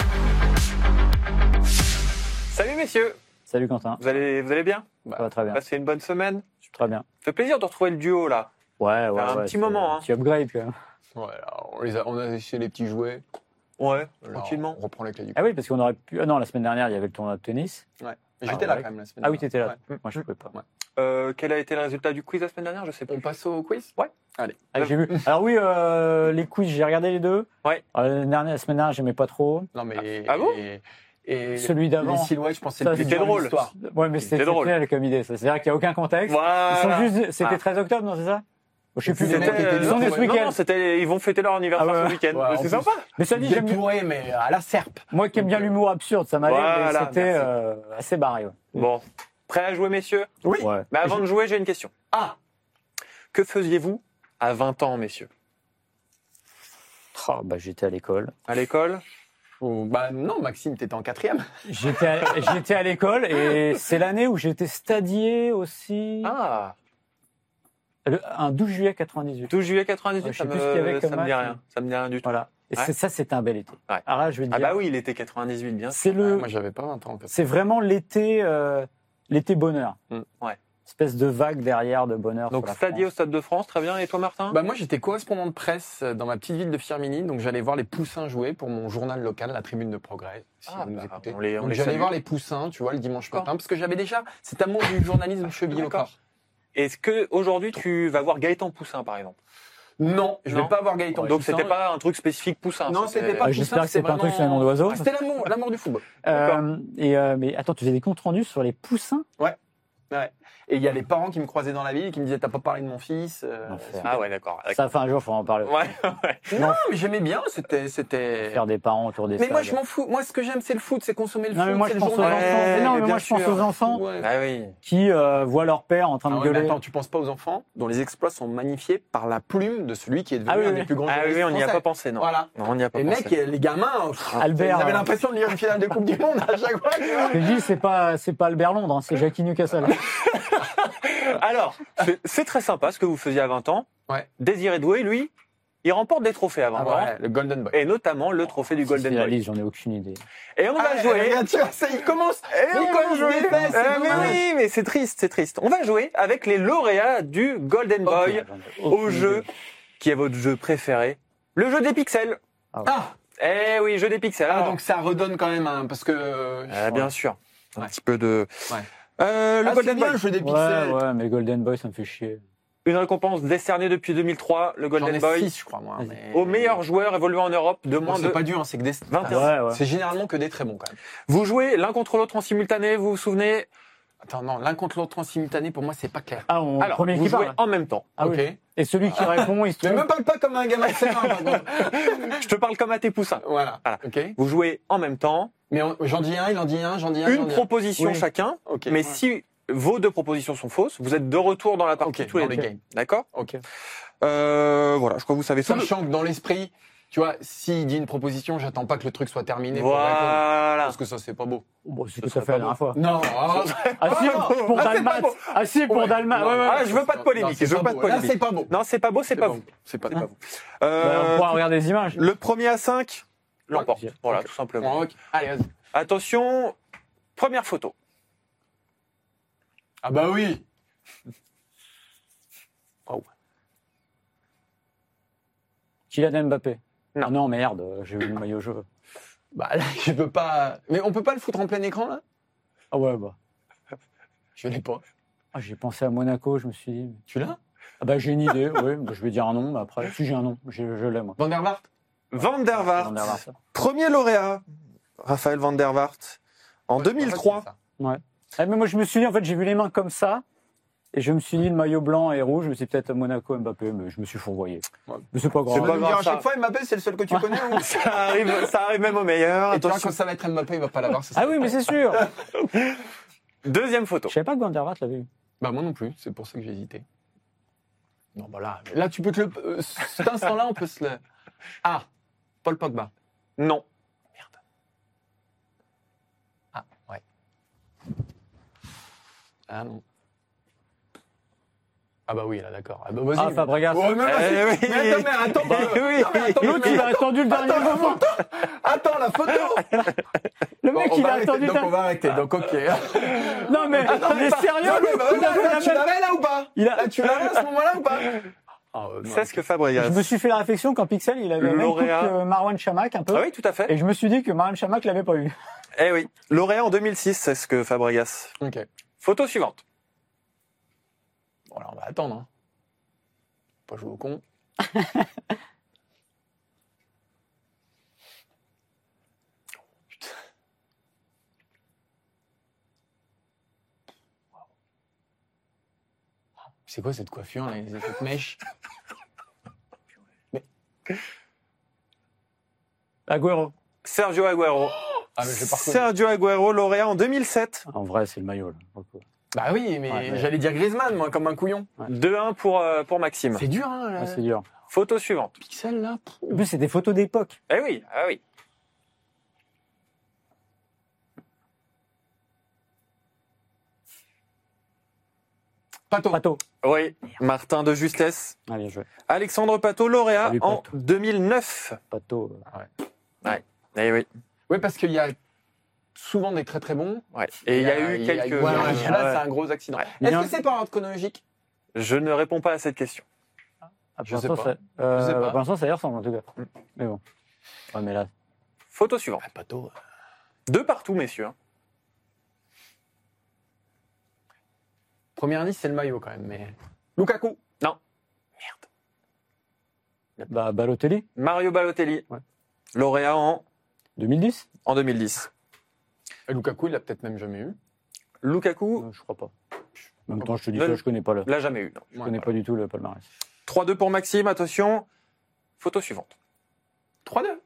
Salut messieurs, Salut Quentin, vous allez, vous allez bien? Bah, ça va très bien, Passez une bonne semaine. très bien. Ça fait plaisir de retrouver le duo là. Ouais, ouais, un ouais, petit c'est moment, un hein. petit upgrade quand même. Voilà, on, les a, on a laissé les petits jouets. Ouais, Là, tranquillement. On reprend les clés du Ah oui, parce qu'on aurait pu. Ah non, la semaine dernière, il y avait le tournoi de tennis. Ouais. J'étais Ah, là ouais. quand même la semaine Ah oui, dernière. t'étais là. Ouais. Moi, je pouvais pas. Ouais. Euh, quel a été le résultat du quiz la semaine dernière? Je sais pas. On passe au quiz. Ouais. Allez. Ah, j'ai vu. Alors oui, euh, les quiz, j'ai regardé les deux. Ouais. Euh, la, dernière, la semaine dernière, j'aimais pas trop. Non mais. Ah bon et, et Celui d'avant. Les silhouettes, je pense que c'est Ça, le plus c'était dur de drôle. l'histoire. Ouais, mais C'était c'était drôle. génial comme idée. ça. C'est-à-dire qu'il n'y a aucun contexte. Voilà. Ils sont juste. C'était Ah. treize octobre, non, c'est ça? Je sais plus. C'était- comment- c'était- Ils sont nés ce Ouais, Non, week-end. non, c'était, ils vont fêter leur anniversaire Ah ouais. ce week-end. Ouais, en c'est plus. sympa. Mais ça dit, j'aime bien. Détouré, mais à la serpe. Moi qui aime bien l'humour absurde, ça m'allait. mais Voilà, c'était merci. euh, assez barré. Ouais. Bon. Prêt à jouer messieurs? Oui. Ouais. Mais avant de jouer, j'ai une question. Ah. Que faisiez-vous à vingt ans messieurs? Oh, bah, j'étais à l'école. À l'école? Oh, bah non, Maxime, t'étais en quatrième. J'étais à, j'étais à l'école et c'est l'année où j'étais stadier aussi. Ah. Le- un douze juillet quatre-vingt-dix-huit. douze juillet quatre-vingt-dix-huit, Ouais, je ça sais me, plus ce qu'il y avait comme ça me dit match, rien. Ça me dit rien du tout. Voilà. Et Ouais. c'est ça, c'était un bel été. Ouais. Alors là, je vais te Ah dire. bah oui, il était quatre-vingt-dix-huit, bien sûr. C'est le, Moi, j'avais pas vingt ans. en fait. c'est vraiment l'été, euh, l'été bonheur. Ouais. Espèce de vague derrière de bonheur. Donc sur la stadier au France. Stade de France, très bien. Et toi Martin? Bah moi j'étais correspondant de presse dans ma petite ville de Firminy, donc j'allais voir les poussins jouer pour mon journal local, la Tribune de Progrès. Si Ah, vous nous bah, écoutez. on les- on Donc, les j'allais salue. voir les poussins, tu vois, le dimanche D'accord. matin, parce que j'avais déjà cet amour du journalisme chevillé au D'accord. corps. Est-ce que aujourd'hui tu vas voir Gaëtan Poussin par exemple? Non, je Non. vais pas voir Gaëtan. Donc Poussin. c'était pas un truc spécifique Poussin. Non, c'était pas Ah, Poussin, j'espère que c'est pas un truc vraiment- sur un nom d'oiseau. Ah, C'était l'amour, l'amour du football. Euh, et euh, mais attends, tu faisais des comptes rendus sur les poussins? Ouais. Et il y a les parents qui me croisaient dans la ville et qui me disaient t'as pas parlé de mon fils. euh, L'enfer. Ah ouais, d'accord. Ça, enfin, un jour, faut en parler. Ouais, ouais. Non, mais j'aimais bien, c'était, c'était. Faire des parents autour des Mais moi stades. je m'en fous. Moi ce que j'aime c'est le foot, c'est consommer le Non, foot. mais moi, c'est je le pense aux journal. enfants. Ouais, Mais non, mais mais moi, bien je pense sûr. aux enfants Ouais. Ah oui. qui euh, voient leur père en train Ah de ouais, mais gueuler. attends, tu penses pas aux enfants dont les exploits sont magnifiés par la plume de celui qui est devenu Ah oui, un oui. des plus grands Ah oui, journalistes on n'y a français. pas pensé, non. Voilà. Non, on n'y a pas Les pensé. mecs, les gamins, pff, Albert, ils avaient euh, l'impression de lire une finale de Coupe du Monde à chaque fois. tu vois. Je te dis, c'est pas, c'est pas Albert Londres, hein, c'est Jackie Newcastle. Alors, c'est- c'est très sympa ce que vous faisiez à vingt ans. Ouais. Désiré Doué, lui, il remporte des trophées à vingt Ah ans. ouais, le Golden Boy. Et notamment le trophée du Si Golden c'est la Boy. liste, j'en ai aucune idée. Et on va Ah, jouer. regarde, tu vois, ça, il commence. Et il on va commence jouer. des fesses, c'est Ah, mais dommage. oui, mais c'est triste, c'est triste. On va jouer avec les lauréats du Golden Boy J'en ai au aucune jeu idée. qui est votre jeu préféré, le jeu des pixels. Ah, Eh oui, jeu des pixels. ah, Alors, donc ça redonne quand même un, parce que. euh, ah, bien sûr, un Ouais. petit peu de. Ouais. Euh, le Ah, c'est Golden bien Boy. le jeu des Ouais, pixels. ouais, mais Golden Boy, ça me fait chier. Une récompense décernée depuis deux mille trois, le J'en Golden ai Boy, six, je crois, moi. Vas-y. mais- au meilleur joueur évoluant en Europe de Bon, moins c'est de pas dur, hein, c'est que des. vingt et un. Ouais, ouais. C'est généralement que des très bons, quand même. Vous jouez l'un contre l'autre en simultané, vous vous souvenez? Attends, non, l'un contre l'autre en simultané, pour moi, c'est pas clair. Ah, on, Alors, premier vous qui jouez parle. en même temps. Ah ok. oui. Et celui qui répond, il se Ne me trompe. parle pas comme un gamin de sept ans, par contre. Je te parle comme à tes poussins. Voilà. Voilà. Ok. Vous jouez en même temps, Mais on- j'en dis un, il en dit un, j'en dis un. j'en une dis un. proposition Oui. chacun, Ok. mais si vos deux propositions sont fausses, vous êtes de retour dans la partie Ok, tous les dans les deux. games. D'accord? Ok. Euh, voilà, je crois que vous savez ça. Sachant que dans l'esprit, tu vois, s'il dit une proposition, j'attends pas que le truc soit terminé. pour répondre. Voilà. Parce que ça, c'est pas beau. Bon, c'est ce Ce que ça serait fait pas la dernière fois. Non. ah, Ah si, non, pour là, c'est Dalmat. pas beau. Ah si, pour Ouais. Dalmat. Non, Ouais, ouais. Ah, je veux pas de polémique, Non, c'est je veux pas de beau. Là, polémique. c'est pas beau. Non, c'est pas beau, c'est pas bon. vous. C'est pas C'est pas beau. vous. Bah, Euh, on pourra regarder les images. le premier à cinq l'emporte. Ok. Voilà, Ok. tout simplement. Bon, ok. Allez, vas-y. Attention, première photo. Ah bah oui. Oh. Kylian Mbappé. Non. Ah non, merde, j'ai eu le maillot jaune. Bah là, je peux pas. Mais on peut pas le foutre en plein écran là? Ah ouais, bah. Je l'ai pas. Ah, j'ai pensé à Monaco, je me suis dit. Tu l'as? Ah bah j'ai une idée, oui, bah, je vais dire un nom, mais après, si j'ai un nom, je, je l'ai moi. Van der Vaart? Van der Vaart. Van der Vaart. Premier lauréat, Raphaël Van der Vaart, en Ouais, deux mille trois. en fait, Ouais. Ah, mais moi je me suis dit, en fait, j'ai vu les mains comme ça, et je me suis dit le maillot blanc et rouge, je me suis dit, peut-être Monaco, Mbappé, mais je me suis fourvoyé. Ouais. Mais c'est pas c'est grave. ça. pas Tu me grave, dire à ça. chaque fois, Mbappé, c'est le seul que tu connais ou... Ça arrive, ça arrive même au meilleur. Et tu vois, Attention. quand ça va être Mbappé, il va pas l'avoir. ça, Ah ça oui, va mais pas. c'est sûr. Deuxième photo. Je savais pas que Van der Vaart l'avait eu. Bah moi non plus, c'est pour ça que j'ai hésité. Non, bah là, là tu peux te le... euh, cet instant-là, on peut se le... Ah, Paul Pogba. Non. Merde. Ah, ouais. Ah non. Ah bah oui, là, d'accord. Ah bah vas-y. Ah, Fabregas. Oh, mais, vas-y. Eh oui. Mais attends, mais attends, Bah mais- oui. non, mais attends, L'autre, mais- il a attendu le dernier Attends, la moment. photo. Attends, la photo. Le Bon, mec, on il va a arrêter, attendu. donc le on va arrêter. Donc ok. Non, mais, mais sérieux, Non, mais bah, il a là, fait là, la tu même- l'avais là ou pas? Il a- Là, tu l'avais à ce moment-là ou pas? Ah, euh, non. C'est ce que Fabregas. Je me suis fait la réflexion quand Pixel, il avait la même coupe Lauréat. que Marwan Chamakh, un peu. Ah oui, tout à fait. Et je me suis dit que Marwan Chamakh l'avait pas eu. Eh oui. Lauréat en deux mille six, c'est ce que Fabregas. Ok. Photo suivante. Bon, alors on va attendre. Hein. Pas jouer au con. Putain. C'est quoi cette coiffure, là, cette mèche? Agüero. Sergio Agüero. Ah, mais je l'ai pas reconnu. Sergio Agüero, lauréat en deux mille sept. En vrai, c'est le maillot, là. Bah oui, mais Ouais, mais- j'allais dire Griezmann, moi, comme un couillon. deux un pour, euh, pour Maxime. C'est dur, hein, Ah, là. c'est dur. Photo suivante. Pixel, là. En plus, c'est des photos d'époque. Eh oui, ah oui. Pato. Pato. Oui, Martin de Justesse. Ah, bien joué. Alexandre Pato, lauréat Salut, en Pato. deux mille neuf. Pato. euh, Eh oui. Oui, parce qu'il y a souvent des très très bons. Ouais. Et il y a eu quelques. Ouais, ouais, Ouais. là, c'est un gros accident. Ouais. Est-ce Bien. que c'est par ordre chronologique? Je ne réponds pas à cette question. Ah, Je pour sais l'instant, pas. ça- euh, Je sais pas. Pour l'instant, ça y ressemble, en tout cas. Mm. Mais bon. Ouais, mais là. Photo suivante. Ah, Pato. euh, Deux partout, messieurs. hein. Premier indice, c'est le maillot quand même, mais. Lukaku. Non. Bah, Balotelli, Mario Balotelli. Ouais. Lauréat en, deux mille dix. en deux mille dix. Et Lukaku, il l'a peut-être même jamais eu. Lukaku, Euh, je crois pas. En même temps, je te dis Ne- ça, je connais pas le. l'a jamais eu. non. Je connais pas du tout le palmarès. trois deux pour Maxime, attention. Photo suivante. trois deux.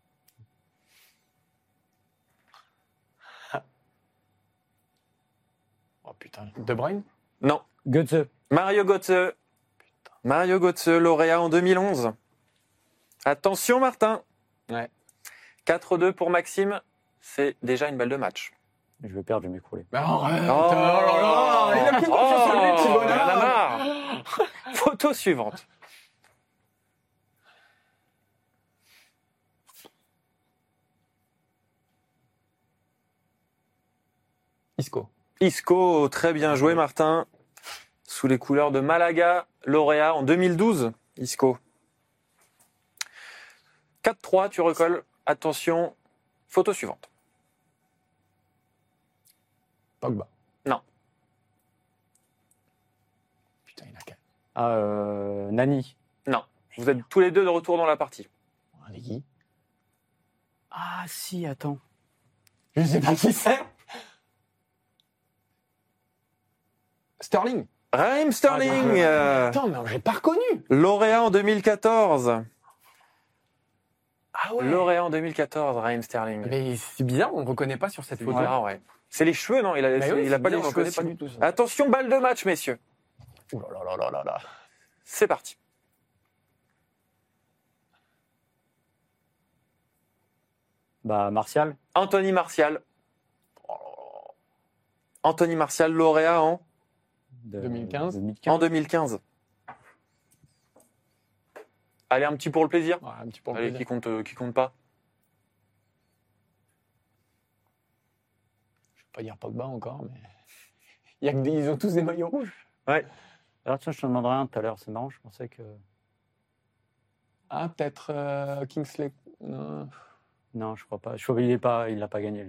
Oh putain. De Bruyne. Non. Götze. Mario Götze. Mario Götze, lauréat en deux mille onze. Attention, Martin. Ouais. quatre deux pour Maxime. C'est déjà une balle de match. Je vais perdre, je vais m'écrouler. Mais arrête. Oh, oh là là, il a plus confiance en lui, petit il en a bonhomme. marre. Photo suivante. Isco. Isco, très bien joué, Martin. Sous les couleurs de Malaga, lauréat en deux mille douze. Isco. quatre trois, tu recolles. Attention, photo suivante. Pogba. Non. Putain, il a qu'à. Ah, euh, Nani. Non. Vous êtes tous les deux de retour dans la partie. Allez, qui? Ah, si, attends. Je sais pas qui c'est. Sterling. Raheem Sterling, euh, Attends, mais j'ai pas reconnu. lauréat en deux mille quatorze. Ah Lauréat en deux mille quatorze, Raheem Sterling. Mais c'est bizarre, on ne reconnaît pas sur cette C'est photo. bizarre, ouais. C'est les cheveux, non? Il a, Bah oui, il a c'est pas les bizarre, on cheveux. reconnaît pas si- du tout ça. Attention, balle de match, messieurs. Ouh là là là là là. C'est parti. Bah, Martial. Anthony Martial. Anthony Martial, lauréat en, de- deux mille quinze. deux mille quinze. en deux mille quinze. Allez, un petit pour le plaisir. Ouais, un petit peu. Allez, qui compte, euh, qui compte pas. pas dire Pogba encore, mais il y a que des, ils ont tous des maillots rouges. Alors tiens, je te demanderai un tout à l'heure. C'est marrant, je pensais que... Ah, peut-être euh, Kingsley. Non. Non, je crois pas. Je crois qu'il est pas, il l'a pas gagné lui.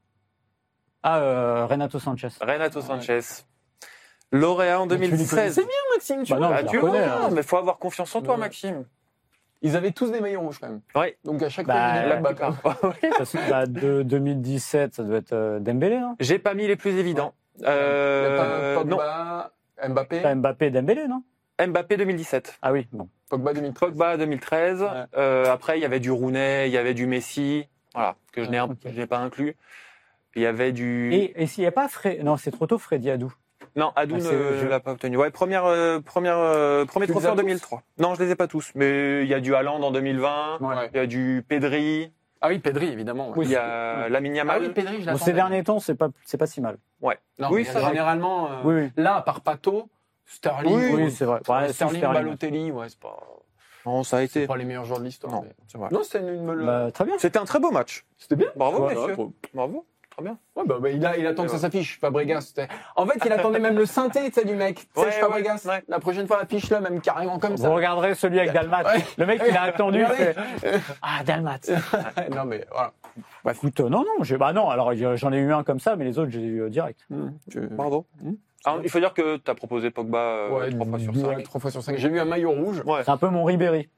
Ah, euh, Renato Sanchez. Renato Sanchez. Lauréat en deux mille seize. C'est bien, Maxime, tu Bah vois. non, Ah, je tu la connais, vois, hein. mais faut avoir confiance en toi, Ouais. Maxime. Ils avaient tous des maillots rouges quand même. Oui. Donc à chaque Bah, fois, ils la venaient Mbappé. Ça, c'est- bah, de deux mille dix-sept, ça doit être euh, Dembélé, non? J'ai pas mis les plus évidents. Il y a Euh, pas non, Pogba, Mbappé, Pas Mbappé et Dembélé, non? Mbappé deux mille dix-sept. Ah oui, bon. Pogba deux mille treize. Pogba deux mille treize. Ouais. Euh, après, il y avait du Rooney, il y avait du Messi. Voilà, que je n'ai un- Ok. je n'ai pas inclus. Il y avait du... Et, et s'il n'y a pas Fred, non, c'est trop tôt, Freddy Adou. Non, Adou Ah, ne c'est- je je- l'ai pas obtenu. Ouais, première, euh, première, euh, premier Tu les trophée as en tous deux mille trois. Non, je les ai pas tous, mais il y a du Haaland en deux mille vingt. Ouais. Il y a du Pedri. Ah oui, Pedri, évidemment. ouais. Il y a Lamine Ah Yamal. oui, Pedri, je Bon, l'attendais. ces derniers temps, c'est pas, c'est pas si mal. Ouais. Non, Oui, mais ça va. généralement, euh, Oui, oui. là, à part Pato, Sterling, Oui, Oui, c'est vrai. Ouais, c'est Sterling, Sterling. Balotelli, ouais, c'est pas, Non, ça a c'est été. pas les meilleurs joueurs de l'histoire. Non, mais- c'est vrai. Non, c'était une, une... Bah, très bien. C'était un très beau match. C'était bien. Bravo, Ouais, messieurs. ouais, Bravo. Très bien. Ouais, bah, bah, il, a, il attend que Ouais. ça s'affiche, Fabregas. c'était- En fait, il attendait même le synthé, tu sais, du mec. Tu sais, Ouais, Fabregas. ouais, ouais. La prochaine fois, affiche-le, même carrément comme Vous ça. regarderez celui avec Dalmat. Ouais. Le mec, il a attendu. Regardez. fait, Ah, Dalmat. non, mais voilà. Écoute, euh, non, non, j'ai, bah non, alors euh, j'en ai eu un comme ça, mais les autres, j'ai eu euh, direct. Bravo. Alors, il faut dire que tu as proposé Pogba euh, Ouais, trois fois sur ouais, cinq. trois fois sur cinq. J'ai vu un maillot rouge. Ouais. C'est un peu mon Ribéry,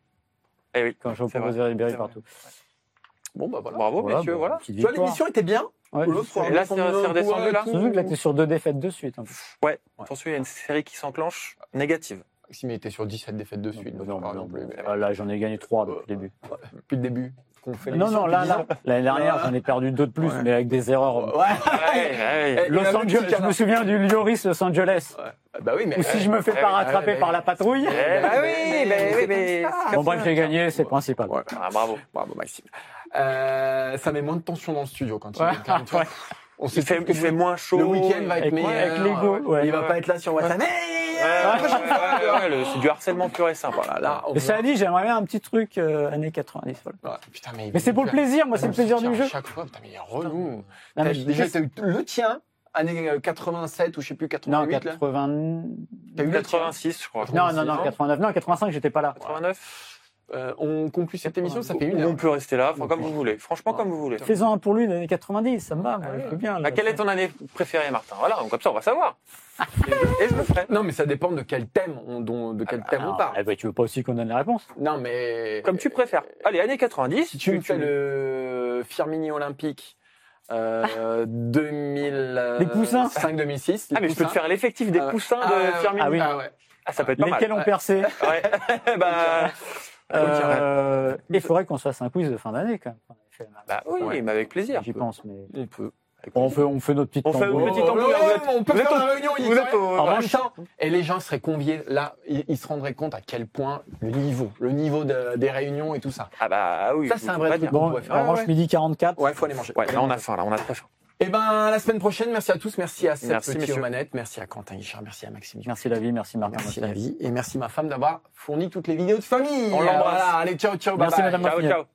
Eh oui. quand je C'est proposais vrai. Ribéry C'est partout. Bon, bah voilà. Bravo, Voilà, messieurs. bah, Voilà. petite Tu vois, victoire. l'émission était bien. Ouais, L'autre, juste- faut Et là, c'est- c'est redescendu, là Surtout que là, t'es sur deux défaites de suite. hein. Ouais. Attention, il y a une série qui s'enclenche négative. Maxime était sur dix-sept défaites de suite. donc Non, c'est pas non, non plus. mais- Ah, là, j'en ai gagné trois depuis le début. Depuis le début. Qu'on fait Non, l'émission non, là, depuis là, l'année dernière, j'en ai perdu deux de plus, Ouais. mais avec des erreurs. dix ans. Ouais. Ouais, ouais. Et Los la même Angeles, petite je me canard. souviens du Lloris Los Angeles. Ouais. Bah oui, mais. Ou si je me fais eh pas oui, rattraper ouais, par mais- la patrouille. Eh bah oui, mais- mais, mais- mais, mais- Bon, bref, j'ai gagné, c'est le principal. Ouais. Ah, bravo. Bravo, Maxime. Euh, ça met moins de tension dans le studio quand il Ouais. est quand même, tu vois. Ouais. On Il sait fait, que il fait moins chaud. le week-end va être Avec- meilleur. avec l'ego, ouais. Il va pas être là sur WhatsApp. Ouais, ouais, ouais, ouais, le- c'est du harcèlement pur et simple. Voilà, là, on Mais ça a dit, j'aimerais bien un petit truc euh, années quatre-vingt-dix. Voilà. Ouais, putain, mais, Mais c'est pour le plaisir, moi, c'est le plaisir du jeu. Chaque fois, putain, mais il est relou. Non, T'as- mais je- Déjà, t'as eu le tien, année quatre-vingt-sept ou je sais plus, Non, quatre-vingt-huit, là. quatre-vingts. T'as eu le tien. quatre-vingt-six, je crois. Non, non, non, quatre-vingt-neuf. Non, quatre-vingt-cinq, j'étais pas là. quatre-vingt-neuf. Euh, on conclut cette émission, ça fait une On heure. peut rester là, enfin, comme vous voulez. Franchement, comme vous voulez. Fais-en un pour lui, l'année quatre-vingt-dix, ça me va, moi, je veux bien. là. Ah, quelle est ton année préférée, Martin? Voilà, donc comme ça, on va savoir. Et je, et je le ferai. Non, mais ça dépend de quel thème on, dont- de quel Ah, thème non, on parle. eh ben, tu veux pas aussi qu'on donne la réponse? Non, mais. Comme tu préfères. Allez, années quatre-vingt-dix. Si tu me fais le Firmini Olympique, euh, deux mille Les poussins. cinq deux mille six. Ah, mais je peux te faire l'effectif des Ah ouais. poussins Ah de ouais, Firmini. ah oui. Ah ouais. Ah, ça peut être pas Lesquels mal. ont percé? Ouais. bah, Euh, Il faudrait qu'on se fasse un quiz de fin d'année, quand même. On avait fait mal. bah oui, Ouais. mais avec plaisir. J'y pense, mais. On peut. On fait, on fait notre petite On fait tambour. une petite Oh, tambour. ouais, Vous êtes- on peut vous faire êtes la réunion, il vous dit êtes rien. au- En ouais. même temps, et les gens seraient conviés là, ils, ils se rendraient compte à quel point le niveau, le niveau de- des réunions et tout ça. Ah bah oui. Ça, c'est un faut vrai pas truc. dire. Bon, on pourrait faire. en Ouais, revanche, ouais. midi quarante-quatre. Ouais, faut aller manger. Ouais, là, on a faim, là, on a très faim. Et ben, la semaine prochaine, merci à tous, merci à Seb Merci, Petit messieurs. aux manettes, merci à Quentin Guichard, merci à Maxime. Merci la vie, merci Martin. Merci la vie et merci ma femme d'avoir fourni toutes les vidéos de famille. On l'embrasse. Voilà, allez, ciao, ciao, bye Merci, bye. madame Ciao, Martinet. ciao.